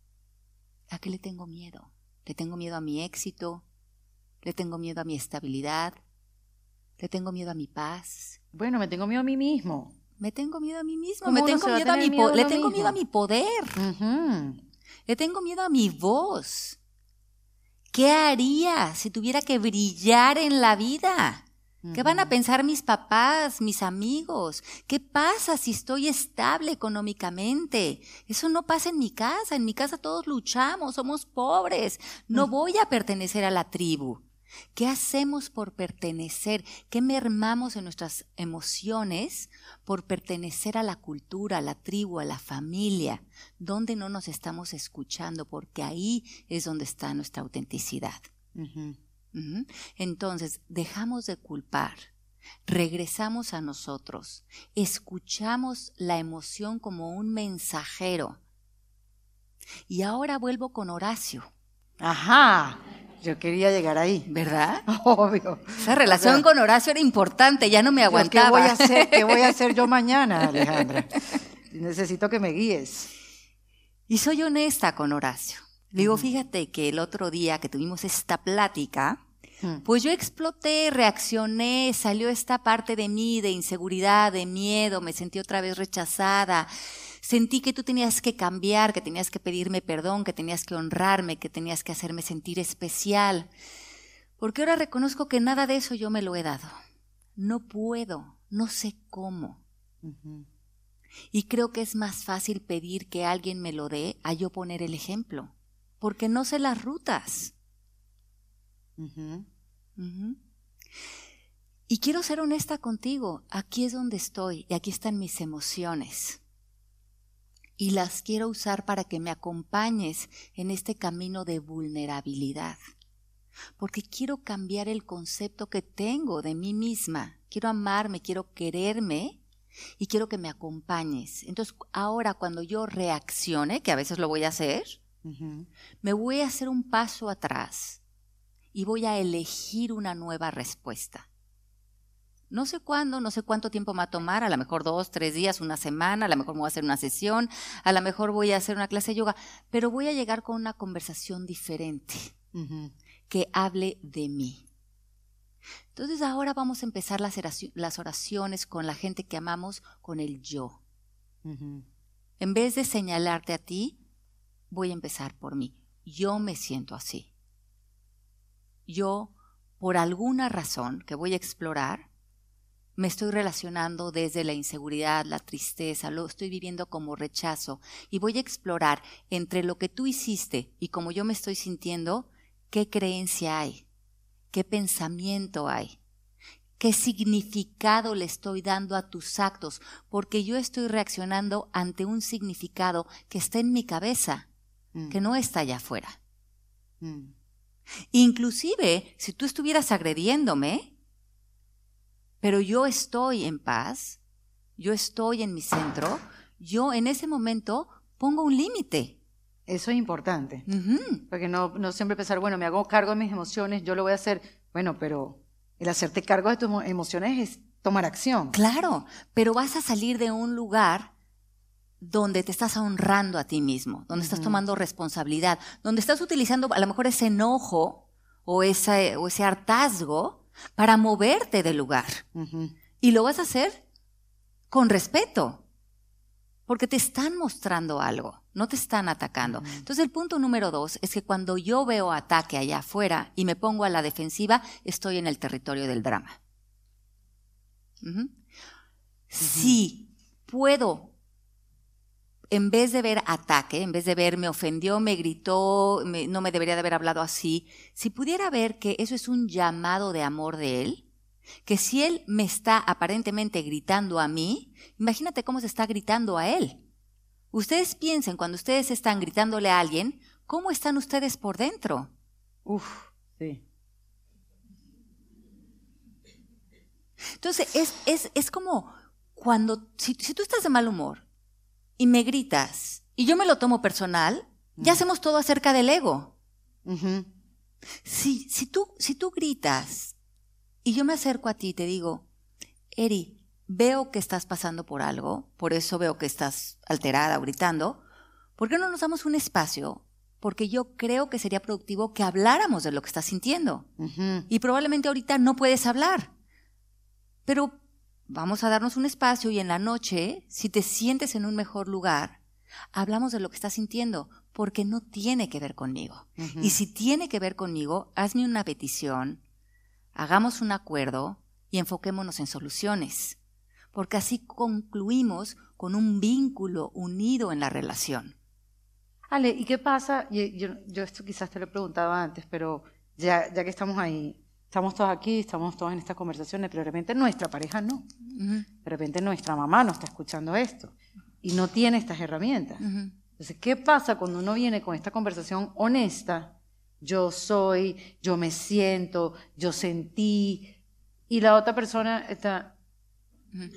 ¿a qué le tengo miedo? ¿Le tengo miedo a mi éxito? ¿Le tengo miedo a mi estabilidad? ¿Le tengo miedo a mi paz? Bueno, me tengo miedo a mí mismo. Me tengo miedo a mí mismo. Me tengo miedo a mi miedo po- le tengo mismo? miedo a mi poder. Uh-huh. Le tengo miedo a mi voz. ¿Qué haría si tuviera que brillar en la vida? Uh-huh. ¿Qué van a pensar mis papás, mis amigos? ¿Qué pasa si estoy estable económicamente? Eso no pasa en mi casa. En mi casa todos luchamos, somos pobres. No uh-huh. voy a pertenecer a la tribu. ¿Qué hacemos por pertenecer? ¿Qué mermamos en nuestras emociones por pertenecer a la cultura, a la tribu, a la familia? ¿Dónde no nos estamos escuchando? Porque ahí es donde está nuestra autenticidad. Uh-huh. Uh-huh. Entonces, dejamos de culpar, regresamos a nosotros, escuchamos la emoción como un mensajero. Y ahora vuelvo con Horacio. Ajá. Yo quería llegar ahí. ¿Verdad? Obvio. Esa relación o sea, con Horacio era importante, ya no me aguantaba. ¿Qué voy a hacer, qué voy a hacer yo mañana, Alejandra? Necesito que me guíes. Y soy honesta con Horacio. Le digo, uh-huh. fíjate que el otro día que tuvimos esta plática, uh-huh. pues yo exploté, reaccioné, salió esta parte de mí, de inseguridad, de miedo, me sentí otra vez rechazada. Sentí que tú tenías que cambiar, que tenías que pedirme perdón, que tenías que honrarme, que tenías que hacerme sentir especial. Porque ahora reconozco que nada de eso yo me lo he dado. No puedo, no sé cómo. Uh-huh. Y creo que es más fácil pedir que alguien me lo dé a yo poner el ejemplo. Porque no sé las rutas. Uh-huh. Uh-huh. Y quiero ser honesta contigo. Aquí es donde estoy y aquí están mis emociones. Y las quiero usar para que me acompañes en este camino de vulnerabilidad. Porque quiero cambiar el concepto que tengo de mí misma. Quiero amarme, quiero quererme y quiero que me acompañes. Entonces, ahora cuando yo reaccione, que a veces lo voy a hacer, uh-huh. me voy a hacer un paso atrás y voy a elegir una nueva respuesta. No sé cuándo, no sé cuánto tiempo me va a tomar, a lo mejor dos, tres días, una semana, a lo mejor me voy a hacer una sesión, a lo mejor voy a hacer una clase de yoga, pero voy a llegar con una conversación diferente, uh-huh. que hable de mí. Entonces ahora vamos a empezar las oraciones con la gente que amamos, con el yo. Uh-huh. En vez de señalarte a ti, voy a empezar por mí. Yo me siento así. Yo, por alguna razón que voy a explorar, me estoy relacionando desde la inseguridad, la tristeza, lo estoy viviendo como rechazo y voy a explorar entre lo que tú hiciste y cómo yo me estoy sintiendo, qué creencia hay, qué pensamiento hay, qué significado le estoy dando a tus actos, porque yo estoy reaccionando ante un significado que está en mi cabeza, mm. que no está allá afuera. Mm. Inclusive, si tú estuvieras agrediéndome, pero yo estoy en paz, yo estoy en mi centro, yo en ese momento pongo un límite. Eso es importante, uh-huh. porque no, no siempre pensar, bueno, me hago cargo de mis emociones, yo lo voy a hacer. Bueno, pero el hacerte cargo de tus emociones es tomar acción. Claro, pero vas a salir de un lugar donde te estás honrando a ti mismo, donde uh-huh. estás tomando responsabilidad, donde estás utilizando a lo mejor ese enojo o, esa, o ese hartazgo para moverte del lugar. Uh-huh. Y lo vas a hacer con respeto, porque te están mostrando algo, no te están atacando. Uh-huh. Entonces el punto número dos es que cuando yo veo ataque allá afuera y me pongo a la defensiva, estoy en el territorio del drama. Uh-huh. Uh-huh. Si puedo, en vez de ver ataque, en vez de ver me ofendió, me gritó, me, no me debería de haber hablado así, si pudiera ver que eso es un llamado de amor de él, que si él me está aparentemente gritando a mí, imagínate cómo se está gritando a él. Ustedes piensen, cuando ustedes están gritándole a alguien, ¿cómo están ustedes por dentro? Uf, sí. Entonces, es, es, es como cuando, si, si tú estás de mal humor y me gritas y yo me lo tomo personal, uh-huh. ya hacemos todo acerca del ego. Uh-huh. Si, si, tú, si tú gritas y yo me acerco a ti y te digo, Eri, veo que estás pasando por algo, por eso veo que estás alterada o gritando, ¿por qué no nos damos un espacio? Porque yo creo que sería productivo que habláramos de lo que estás sintiendo. Uh-huh. Y probablemente ahorita no puedes hablar, pero vamos a darnos un espacio y en la noche, si te sientes en un mejor lugar, hablamos de lo que estás sintiendo, porque no tiene que ver conmigo. Uh-huh. Y si tiene que ver conmigo, hazme una petición, hagamos un acuerdo y enfoquémonos en soluciones, porque así concluimos con un vínculo unido en la relación. Ale, ¿y qué pasa? Yo, yo, yo esto quizás te lo he preguntado antes, pero ya, ya que estamos ahí, estamos todos aquí, estamos todos en estas conversaciones, pero de repente nuestra pareja no. Uh-huh. De repente nuestra mamá no está escuchando esto y no tiene estas herramientas. Uh-huh. Entonces, ¿qué pasa cuando uno viene con esta conversación honesta? Yo soy, yo me siento, yo sentí, y la otra persona está... Uh-huh.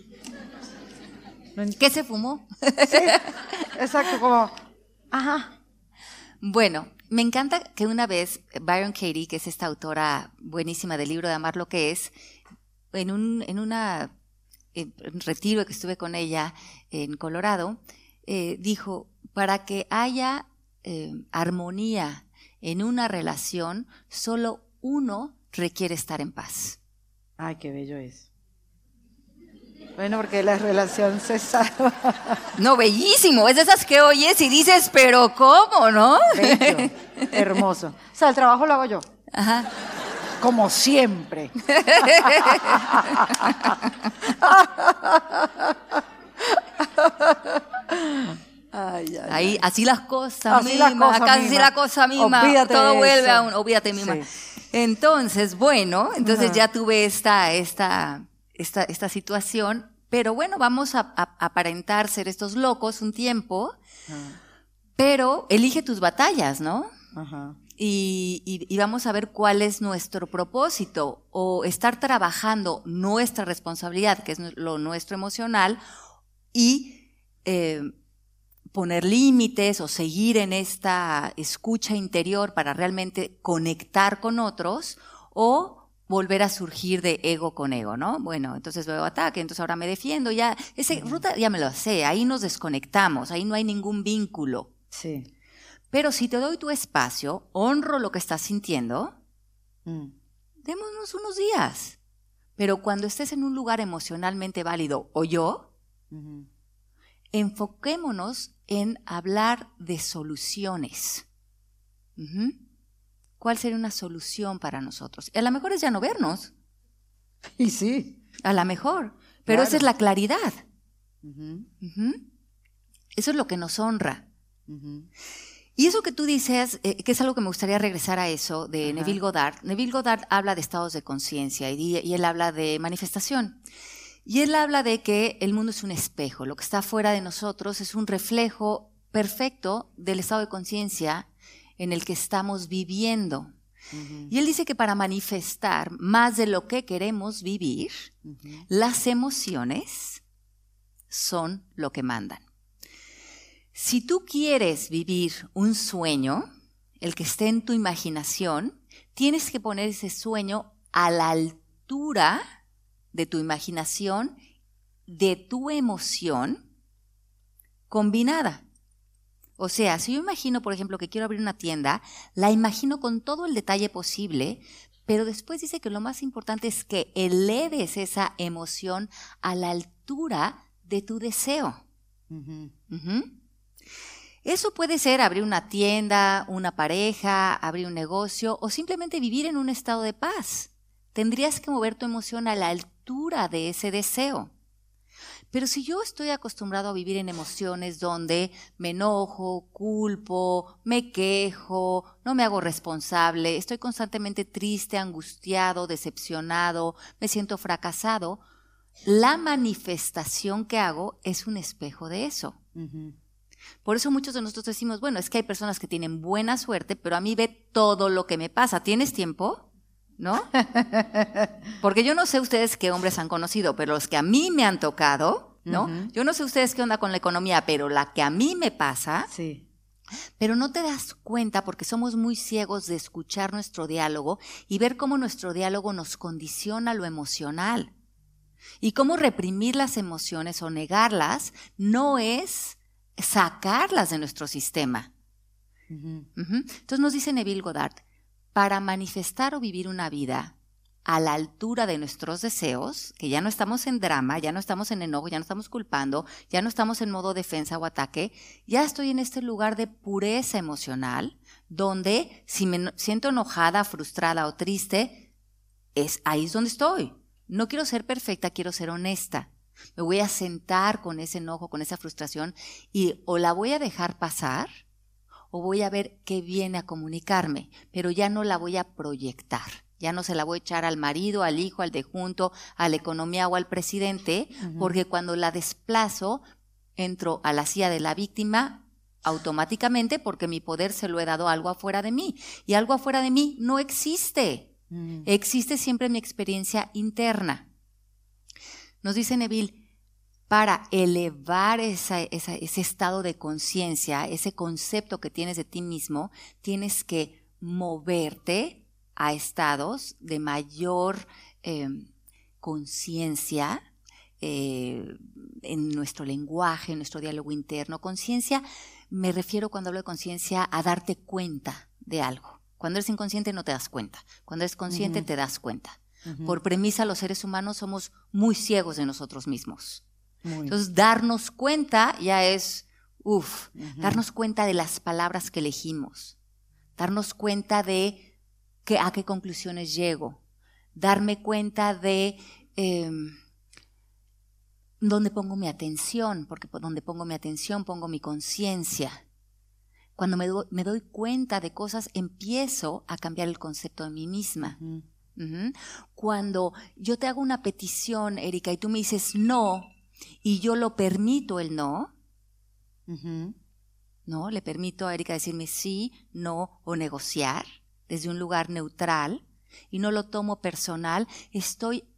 ¿No ent- ¿Qué se fumó? Sí, exacto, como... Ajá. Bueno, me encanta que una vez Byron Katie, que es esta autora buenísima del libro de Amar lo que es, en un en una en retiro que estuve con ella en Colorado, eh, dijo, para que haya eh, armonía en una relación, solo uno requiere estar en paz. Ay, qué bello es. Bueno, porque la relación se salva. No, bellísimo. Es de esas que oyes y dices, pero ¿cómo, no? Bello, hermoso. O sea, el trabajo lo hago yo. Ajá. Como siempre. Ay, ay, Ahí, ay. así las cosas así mismas, la cosa acá misma. así la cosa misma, Olvídate todo de vuelve eso. a un, olvídate misma. Sí. Entonces, bueno, entonces Ajá. ya tuve esta, esta, esta, esta situación, pero bueno, vamos a, a, a aparentar ser estos locos un tiempo, Ajá. pero elige tus batallas, ¿no? Ajá. Y, y, y vamos a ver cuál es nuestro propósito, o estar trabajando nuestra responsabilidad, que es lo nuestro emocional, y eh, poner límites o seguir en esta escucha interior para realmente conectar con otros, o volver a surgir de ego con ego, ¿no? Bueno, entonces veo ataque, entonces ahora me defiendo, ya, esa uh-huh. ruta ya me lo sé, ahí nos desconectamos, ahí no hay ningún vínculo. Sí. Pero si te doy tu espacio, honro lo que estás sintiendo, Mm. démonos unos días. Pero cuando estés en un lugar emocionalmente válido, o yo, Uh-huh. enfoquémonos en hablar de soluciones. Uh-huh. ¿Cuál sería una solución para nosotros? A lo mejor es ya no vernos. Y sí. A lo mejor. Pero Claro. esa es la claridad. Uh-huh. Uh-huh. Eso es lo que nos honra. Uh-huh. Y eso que tú dices, eh, que es algo que me gustaría regresar a eso, de Ajá. Neville Goddard. Neville Goddard habla de estados de conciencia y, y él habla de manifestación. Y él habla de que el mundo es un espejo. Lo que está fuera de nosotros es un reflejo perfecto del estado de conciencia en el que estamos viviendo. Uh-huh. Y él dice que para manifestar más de lo que queremos vivir, Uh-huh. las emociones son lo que mandan. Si tú quieres vivir un sueño, el que esté en tu imaginación, tienes que poner ese sueño a la altura de tu imaginación, de tu emoción, combinada. O sea, si yo imagino, por ejemplo, que quiero abrir una tienda, la imagino con todo el detalle posible, pero después dice que lo más importante es que eleves esa emoción a la altura de tu deseo. Uh-huh. Uh-huh. Eso puede ser abrir una tienda, una pareja, abrir un negocio o simplemente vivir en un estado de paz. Tendrías que mover tu emoción a la altura de ese deseo. Pero si yo estoy acostumbrado a vivir en emociones donde me enojo, culpo, me quejo, no me hago responsable, estoy constantemente triste, angustiado, decepcionado, me siento fracasado, la manifestación que hago es un espejo de eso. Uh-huh. Por eso muchos de nosotros decimos, bueno, es que hay personas que tienen buena suerte, pero a mí ve todo lo que me pasa. ¿Tienes tiempo? ¿No? Porque yo no sé ustedes qué hombres han conocido, pero los que a mí me han tocado, ¿no? Uh-huh. Yo no sé ustedes qué onda con la economía, pero la que a mí me pasa, sí. Pero no te das cuenta porque somos muy ciegos de escuchar nuestro diálogo y ver cómo nuestro diálogo nos condiciona lo emocional. Y cómo reprimir las emociones o negarlas no es sacarlas de nuestro sistema. Uh-huh. Uh-huh. Entonces nos dice Neville Goddard, para manifestar o vivir una vida a la altura de nuestros deseos, que ya no estamos en drama, ya no estamos en enojo, ya no estamos culpando, ya no estamos en modo defensa o ataque, ya estoy en este lugar de pureza emocional, donde si me siento enojada, frustrada o triste, es, ahí es donde estoy. No quiero ser perfecta, quiero ser honesta. Me voy a sentar con ese enojo, con esa frustración, y o la voy a dejar pasar, o voy a ver qué viene a comunicarme, pero ya no la voy a proyectar. Ya no se la voy a echar al marido, al hijo, al de junto, a la economía o al presidente, uh-huh. Porque cuando la desplazo, entro a la silla de la víctima automáticamente porque mi poder se lo he dado a algo afuera de mí. Y algo afuera de mí no existe. Uh-huh. Existe siempre mi experiencia interna. Nos dice Neville, para elevar esa, esa, ese estado de conciencia, ese concepto que tienes de ti mismo, tienes que moverte a estados de mayor eh, conciencia eh, en nuestro lenguaje, en nuestro diálogo interno. Conciencia, me refiero cuando hablo de conciencia a darte cuenta de algo. Cuando eres inconsciente no te das cuenta. Cuando eres consciente uh-huh. te das cuenta. Uh-huh. Por premisa, los seres humanos somos muy ciegos de nosotros mismos. Muy. Entonces, darnos cuenta ya es, uff, uh-huh. darnos cuenta de las palabras que elegimos, darnos cuenta de que, a qué conclusiones llego, darme cuenta de eh, dónde pongo mi atención, porque donde pongo mi atención pongo mi conciencia. Cuando me, do, me doy cuenta de cosas, empiezo a cambiar el concepto de mí misma. Uh-huh. Uh-huh. Cuando yo te hago una petición, Erika, y tú me dices no, y yo lo permito el no, uh-huh. no, le permito a Erika decirme sí, no o negociar desde un lugar neutral y no lo tomo personal, estoy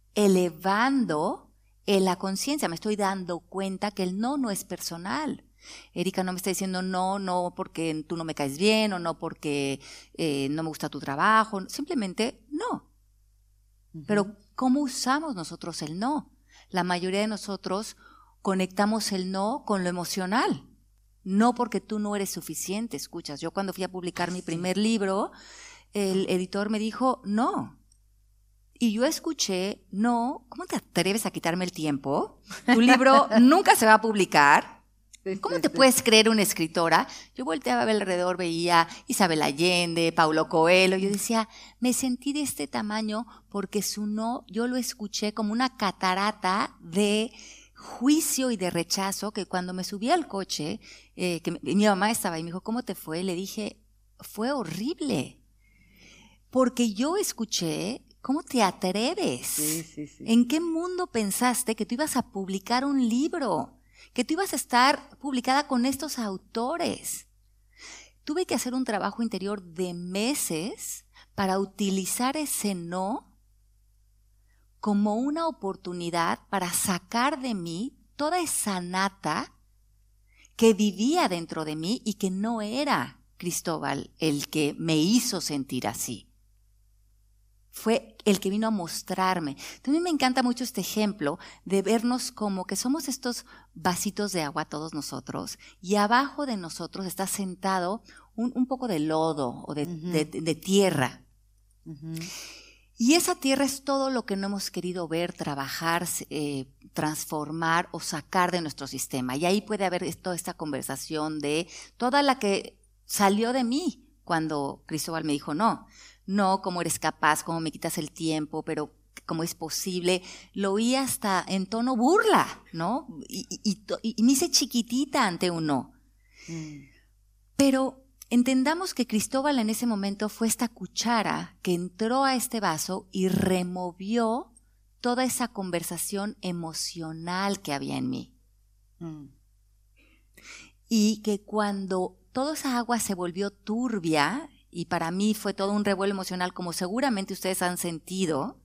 elevando en la conciencia, me estoy dando cuenta que el no no es personal. Erika no me está diciendo no, no porque tú no me caes bien o no porque eh, no me gusta tu trabajo, simplemente no. Uh-huh. Pero ¿cómo usamos nosotros el no? La mayoría de nosotros conectamos el no con lo emocional. No porque tú no eres suficiente, escuchas. Yo cuando fui a publicar mi primer libro, el editor me dijo no. Y yo escuché, no, ¿cómo te atreves a quitarme el tiempo? Tu libro nunca se va a publicar. ¿Cómo te puedes creer una escritora? Yo volteaba alrededor, veía Isabel Allende, Paulo Coelho. Yo decía, me sentí de este tamaño porque su no, yo lo escuché como una catarata de juicio y de rechazo, que cuando me subí al coche, eh, que mi, mi mamá estaba ahí y me dijo, ¿cómo te fue? Le dije, fue horrible. Porque yo escuché, ¿cómo te atreves? Sí, sí, sí. ¿En qué mundo pensaste que tú ibas a publicar un libro? Que tú ibas a estar publicada con estos autores. Tuve que hacer un trabajo interior de meses para utilizar ese no como una oportunidad para sacar de mí toda esa nata que vivía dentro de mí y que no era Cristóbal el que me hizo sentir así. fue el que vino a mostrarme. También me encanta mucho este ejemplo de vernos como que somos estos vasitos de agua todos nosotros y abajo de nosotros está sentado un, un poco de lodo o de, uh-huh. de, de, de tierra. Uh-huh. Y esa tierra es todo lo que no hemos querido ver, trabajar, eh, transformar o sacar de nuestro sistema. Y ahí puede haber toda esta conversación de toda la que salió de mí cuando Cristóbal me dijo, no, no, cómo eres capaz, cómo me quitas el tiempo, pero cómo es posible. Lo oí hasta en tono burla, ¿no? Y, y, y, y me hice chiquitita ante un no. Mm. Pero entendamos que Cristóbal en ese momento fue esta cuchara que entró a este vaso y removió toda esa conversación emocional que había en mí. Mm. Y que cuando toda esa agua se volvió turbia, y para mí fue todo un revuelo emocional, como seguramente ustedes han sentido,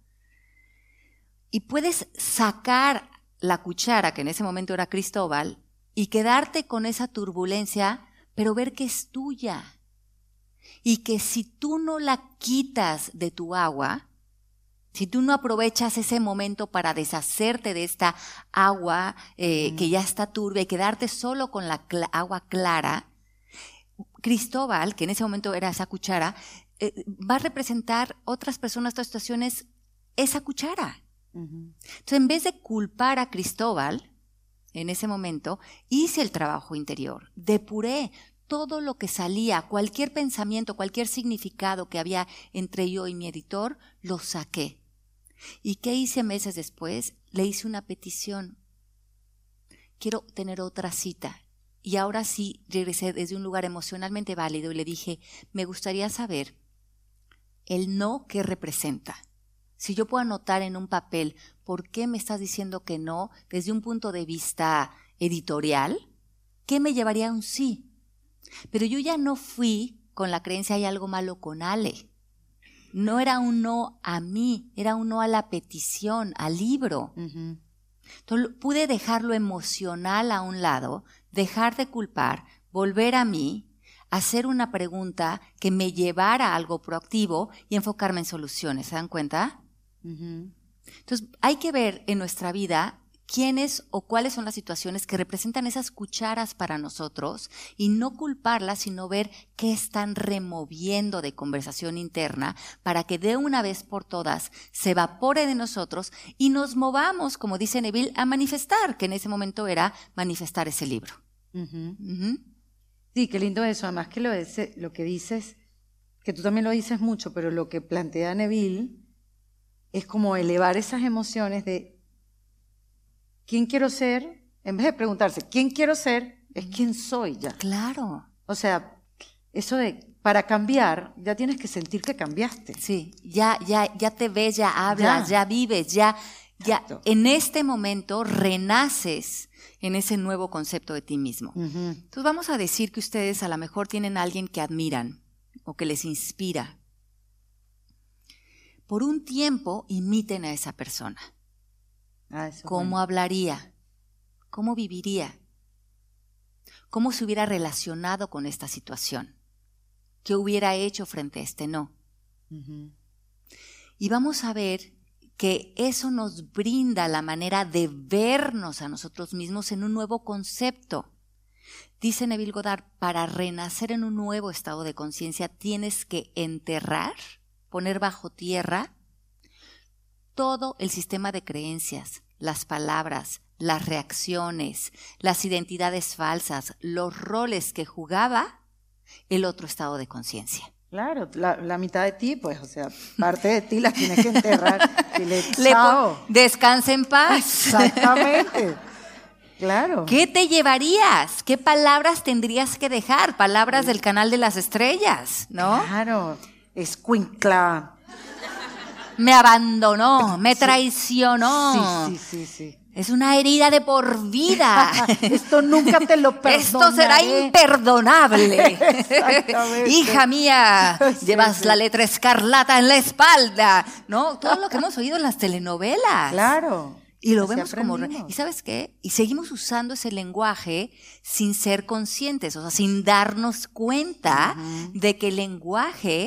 y puedes sacar la cuchara, que en ese momento era Cristóbal, y quedarte con esa turbulencia, pero ver que es tuya y que si tú no la quitas de tu agua, si tú no aprovechas ese momento para deshacerte de esta agua eh, mm. que ya está turbia y quedarte solo con la cl- agua clara, Cristóbal, que en ese momento era esa cuchara, eh, va a representar otras personas, otras situaciones, esa cuchara. Uh-huh. Entonces, en vez de culpar a Cristóbal, en ese momento, hice el trabajo interior, depuré todo lo que salía, cualquier pensamiento, cualquier significado que había entre yo y mi editor, lo saqué. ¿Y qué hice meses después? Le hice una petición. Quiero tener otra cita. Y ahora sí regresé desde un lugar emocionalmente válido y le dije, me gustaría saber el no que representa. Si yo puedo anotar en un papel por qué me estás diciendo que no desde un punto de vista editorial, ¿qué me llevaría a un sí? Pero yo ya no fui con la creencia hay algo malo con Ale. No era un no a mí, era un no a la petición, al libro. Uh-huh. Entonces pude dejar lo emocional a un lado, dejar de culpar, volver a mí, hacer una pregunta que me llevara a algo proactivo y enfocarme en soluciones. ¿Se dan cuenta? Uh-huh. Entonces hay que ver en nuestra vida quiénes o cuáles son las situaciones que representan esas cucharas para nosotros y no culparlas, sino ver qué están removiendo de conversación interna para que de una vez por todas se evapore de nosotros y nos movamos, como dice Neville, a manifestar, que en ese momento era manifestar ese libro. Uh-huh. Uh-huh. Sí, qué lindo eso. Además que lo, ese, lo que dices, que tú también lo dices mucho, pero lo que plantea Neville es como elevar esas emociones de ¿quién quiero ser? En vez de preguntarse, ¿quién quiero ser? Es quién soy ya. Claro. O sea, eso de, para cambiar, ya tienes que sentir que cambiaste. Sí, ya, ya, ya te ves, ya hablas, ya, ya vives, ya, ya en este momento renaces en ese nuevo concepto de ti mismo. Uh-huh. Entonces vamos a decir que ustedes a lo mejor tienen a alguien que admiran o que les inspira. Por un tiempo imiten a esa persona. Ah, eso ¿Cómo bueno. hablaría? ¿Cómo viviría? ¿Cómo se hubiera relacionado con esta situación? ¿Qué hubiera hecho frente a este no? Uh-huh. Y vamos a ver que eso nos brinda la manera de vernos a nosotros mismos en un nuevo concepto. Dice Neville Goddard, para renacer en un nuevo estado de conciencia tienes que enterrar, poner bajo tierra todo el sistema de creencias, las palabras, las reacciones, las identidades falsas, los roles que jugaba el otro estado de conciencia. Claro, la, la mitad de ti, pues, o sea, parte de ti la tienes que enterrar. Y le, le po- descansa en paz. Exactamente. Claro. ¿Qué te llevarías? ¿Qué palabras tendrías que dejar? Palabras del canal de las estrellas, ¿no? Claro. Escuincla. Me abandonó, me traicionó. Sí, sí, sí, sí. Es una herida de por vida. Esto nunca te lo perdonaré. Esto será imperdonable. Hija mía, sí, llevas sí. la letra escarlata en la espalda, ¿no? Todo lo que hemos oído en las telenovelas. Claro. Y lo vemos como... ¿Y sabes qué? Y seguimos usando ese lenguaje sin ser conscientes, o sea, sin darnos cuenta uh-huh. de que el lenguaje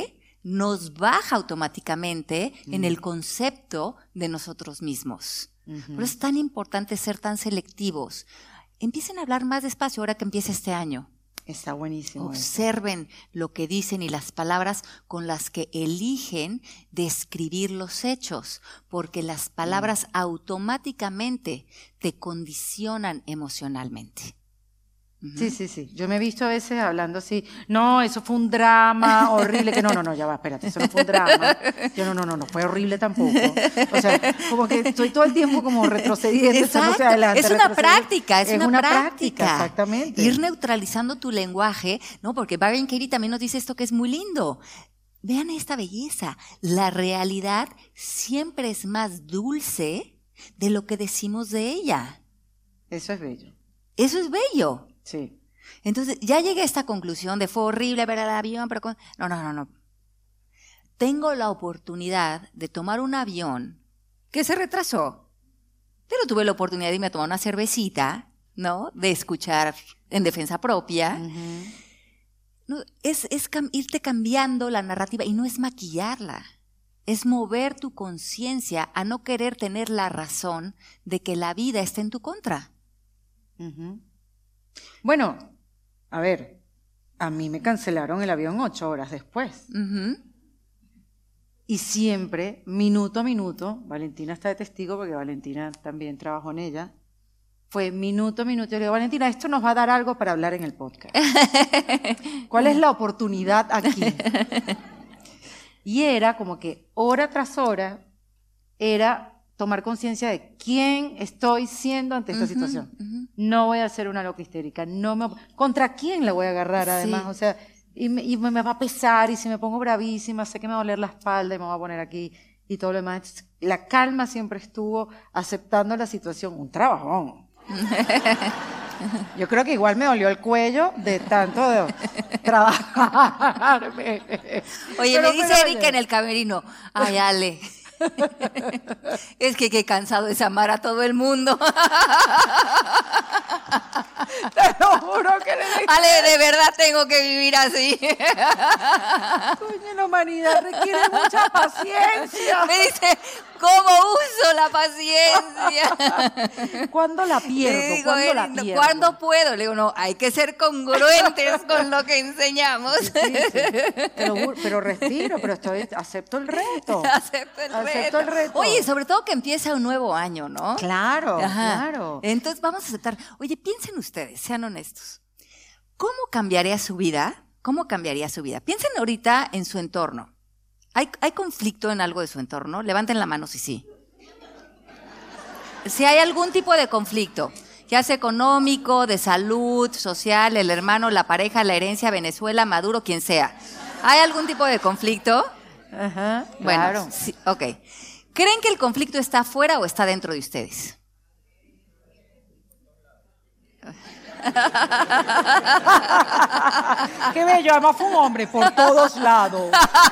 nos baja automáticamente mm. en el concepto de nosotros mismos. Uh-huh. Por eso es tan importante ser tan selectivos. Empiecen a hablar más despacio ahora que empieza este año. Está buenísimo. Observen eso. Lo que dicen y las palabras con las que eligen describir los hechos, porque las palabras mm. automáticamente te condicionan emocionalmente. Uh-huh. Sí, sí, sí. Yo me he visto a veces hablando así, no, eso fue un drama horrible, que no, no, no, ya va, espérate, eso no fue un drama. Yo no, no, no, no fue horrible tampoco. O sea, como que estoy todo el tiempo como retrocediendo, echándose adelante. Es una práctica, es, es una, una práctica. práctica. Exactamente. Ir neutralizando tu lenguaje, ¿no? Porque Byron Katie también nos dice esto que es muy lindo. Vean esta belleza. La realidad siempre es más dulce de lo que decimos de ella. Eso es bello. Eso es bello. Sí. Entonces, ya llegué a esta conclusión de fue horrible ver el avión, pero... Con... No, no, no, no. Tengo la oportunidad de tomar un avión que se retrasó, pero tuve la oportunidad de irme a tomar una cervecita, ¿no? De escuchar en defensa propia. Uh-huh. No, es es cam- irte cambiando la narrativa y no es maquillarla. Es mover tu conciencia a no querer tener la razón de que la vida está en tu contra. Uh-huh. Bueno, a ver, a mí me cancelaron el avión ocho horas después. Uh-huh. Y siempre, minuto a minuto, Valentina está de testigo porque Valentina también trabajó en ella, fue minuto a minuto. Yo le digo, Valentina, esto nos va a dar algo para hablar en el podcast. ¿Cuál es la oportunidad aquí? Y era como que hora tras hora era tomar conciencia de quién estoy siendo ante esta uh-huh, situación. Uh-huh. No voy a ser una loca histérica. No me... ¿Contra quién la voy a agarrar además? Sí. O sea, y, me, y me va a pesar, y si me pongo bravísima, sé que me va a doler la espalda y me va a poner aquí y todo lo demás. Entonces, la calma siempre estuvo aceptando la situación. Un trabajón. Yo creo que igual me dolió el cuello de tanto de trabajar. Oye, pero, me dice pero, Erika en el camerino, ay, Ale, es que qué cansado es amar a todo el mundo. Te lo juro que le dije. Ale, de verdad tengo que vivir así. Coño, la humanidad requiere mucha paciencia. Me dice, ¿cómo uso la paciencia? ¿Cuándo la pierdo? Digo, ¿Cuándo la no, pierdo? ¿Cuándo puedo? Le digo, no, hay que ser congruentes con lo que enseñamos. Sí, sí. Te lo juro, pero respiro, pero estoy, acepto el reto. Acepto el reto. Acepto el reto. Oye, sobre todo que empieza un nuevo año, ¿no? Claro, Ajá. claro. Entonces vamos a aceptar. Oye, piensen ustedes, sean honestos. ¿Cómo cambiaría su vida? ¿Cómo cambiaría su vida? Piensen ahorita en su entorno. ¿Hay, ¿Hay conflicto en algo de su entorno? Levanten la mano si sí. Si hay algún tipo de conflicto, ya sea económico, de salud, social, el hermano, la pareja, la herencia, Venezuela, Maduro, quien sea. ¿Hay algún tipo de conflicto? Ajá, bueno, claro. Sí, ok. ¿Creen que el conflicto está afuera o está dentro de ustedes? Qué bello, además fue un hombre por todos lados.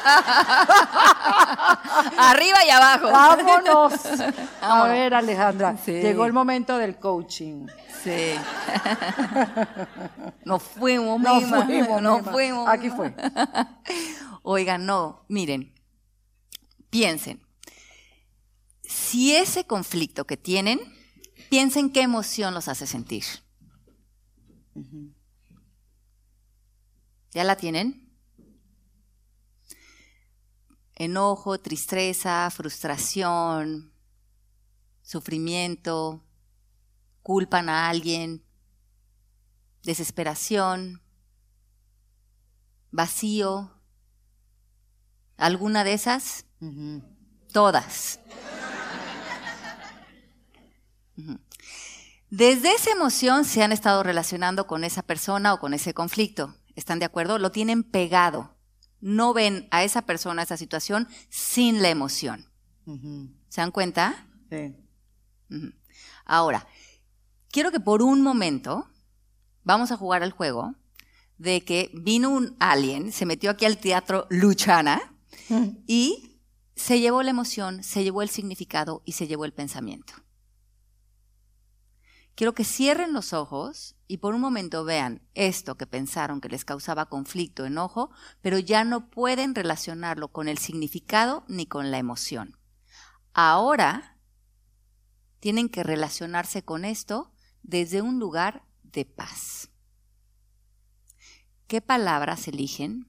Arriba y abajo. Vámonos. A ver, Alejandra, sí. Llegó el momento del coaching. Sí. Nos fuimos, Nos mima. fuimos, Nos mima. fuimos. Aquí fue. Oigan, no, miren, piensen. Si ese conflicto que tienen, piensen qué emoción los hace sentir. Uh-huh. ¿Ya la tienen? Enojo, tristeza, frustración, sufrimiento, culpan a alguien, desesperación, vacío. ¿Alguna de esas? Uh-huh. Todas. Uh-huh. Desde esa emoción se han estado relacionando con esa persona o con ese conflicto. ¿Están de acuerdo? Lo tienen pegado. No ven a esa persona, a esa situación, sin la emoción. Uh-huh. ¿Se dan cuenta? Sí. Uh-huh. Ahora, quiero que por un momento vamos a jugar al juego de que vino un alien, se metió aquí al teatro Luchana uh-huh. y se llevó la emoción, se llevó el significado y se llevó el pensamiento. Quiero que cierren los ojos y por un momento vean esto que pensaron que les causaba conflicto, enojo, pero ya no pueden relacionarlo con el significado ni con la emoción. Ahora tienen que relacionarse con esto desde un lugar de paz. ¿Qué palabras eligen?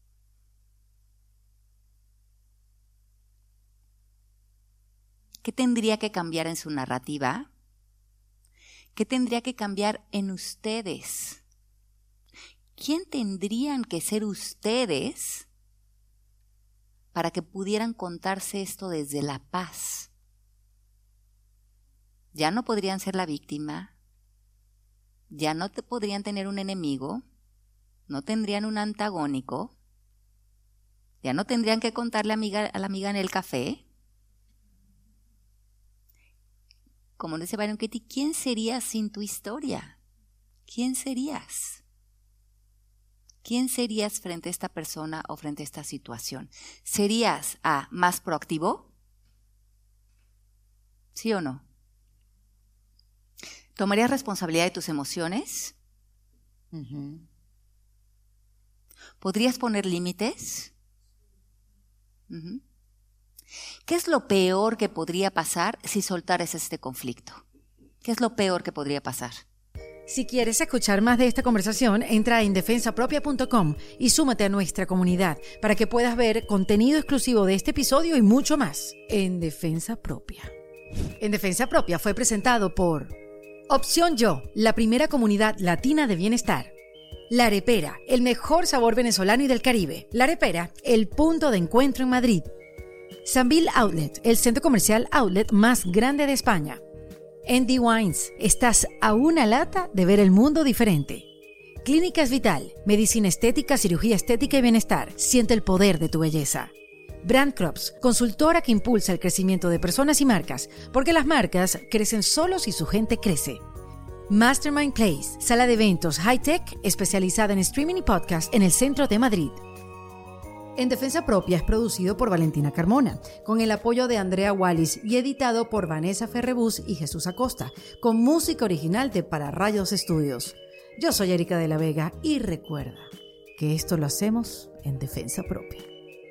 ¿Qué tendría que cambiar en su narrativa? ¿Qué tendría que cambiar en ustedes? ¿Quién tendrían que ser ustedes para que pudieran contarse esto desde la paz? Ya no podrían ser la víctima, ya no te podrían tener un enemigo, no tendrían un antagónico, ya no tendrían que contarle a, amiga, a la amiga en el café. Como dice Byron Katie, ¿quién serías sin tu historia? ¿Quién serías? ¿Quién serías frente a esta persona o frente a esta situación? ¿Serías A, más proactivo? ¿Sí o no? ¿Tomarías responsabilidad de tus emociones? Uh-huh. ¿Podrías poner límites? Uh-huh. ¿Qué es lo peor que podría pasar si soltaras este conflicto? ¿Qué es lo peor que podría pasar? Si quieres escuchar más de esta conversación, entra a indefensa propia punto com y súmate a nuestra comunidad para que puedas ver contenido exclusivo de este episodio y mucho más. En Defensa Propia. En Defensa Propia fue presentado por Opción Yo, la primera comunidad latina de bienestar. La Arepera, el mejor sabor venezolano y del Caribe. La Arepera, el punto de encuentro en Madrid. Sambil Outlet, el centro comercial outlet más grande de España. Andy Wines, estás a una lata de ver el mundo diferente. Clínicas Vital, medicina estética, cirugía estética y bienestar. Siente el poder de tu belleza. Brand Crops, consultora que impulsa el crecimiento de personas y marcas, porque las marcas crecen solo si su gente crece. Mastermind Place, sala de eventos high-tech especializada en streaming y podcast en el centro de Madrid. En Defensa Propia es producido por Valentina Carmona, con el apoyo de Andrea Wallis y editado por Vanessa Ferrebus y Jesús Acosta, con música original de Para Rayos Estudios. Yo soy Erika de la Vega y recuerda que esto lo hacemos en Defensa Propia.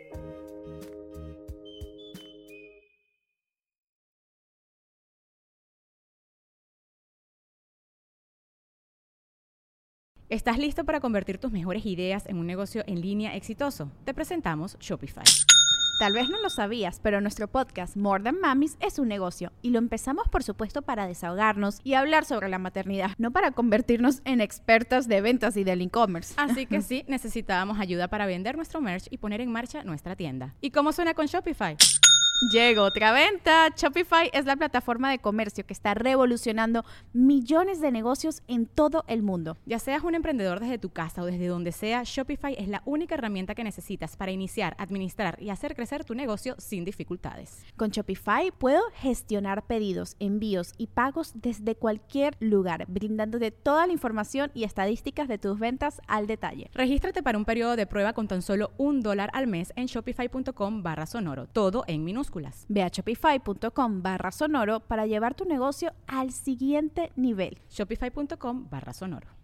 ¿Estás listo para convertir tus mejores ideas en un negocio en línea exitoso? Te presentamos Shopify. Tal vez no lo sabías, pero nuestro podcast More Than Mamis es un negocio y lo empezamos por supuesto para desahogarnos y hablar sobre la maternidad, no para convertirnos en expertas de ventas y del e-commerce. Así que sí, necesitábamos ayuda para vender nuestro merch y poner en marcha nuestra tienda. ¿Y cómo suena con Shopify? Llegó otra venta. Shopify es la plataforma de comercio que está revolucionando millones de negocios en todo el mundo. Ya seas un emprendedor desde tu casa o desde donde sea, Shopify es la única herramienta que necesitas para iniciar, administrar y hacer crecer tu negocio sin dificultades. Con Shopify puedo gestionar pedidos, envíos y pagos desde cualquier lugar, brindándote toda la información y estadísticas de tus ventas al detalle. Regístrate para un periodo de prueba con tan solo un dólar al mes en shopify punto com barra sonoro, todo en minúsculas. Ve a shopify punto com barra sonoro para llevar tu negocio al siguiente nivel. shopify punto com barra sonoro.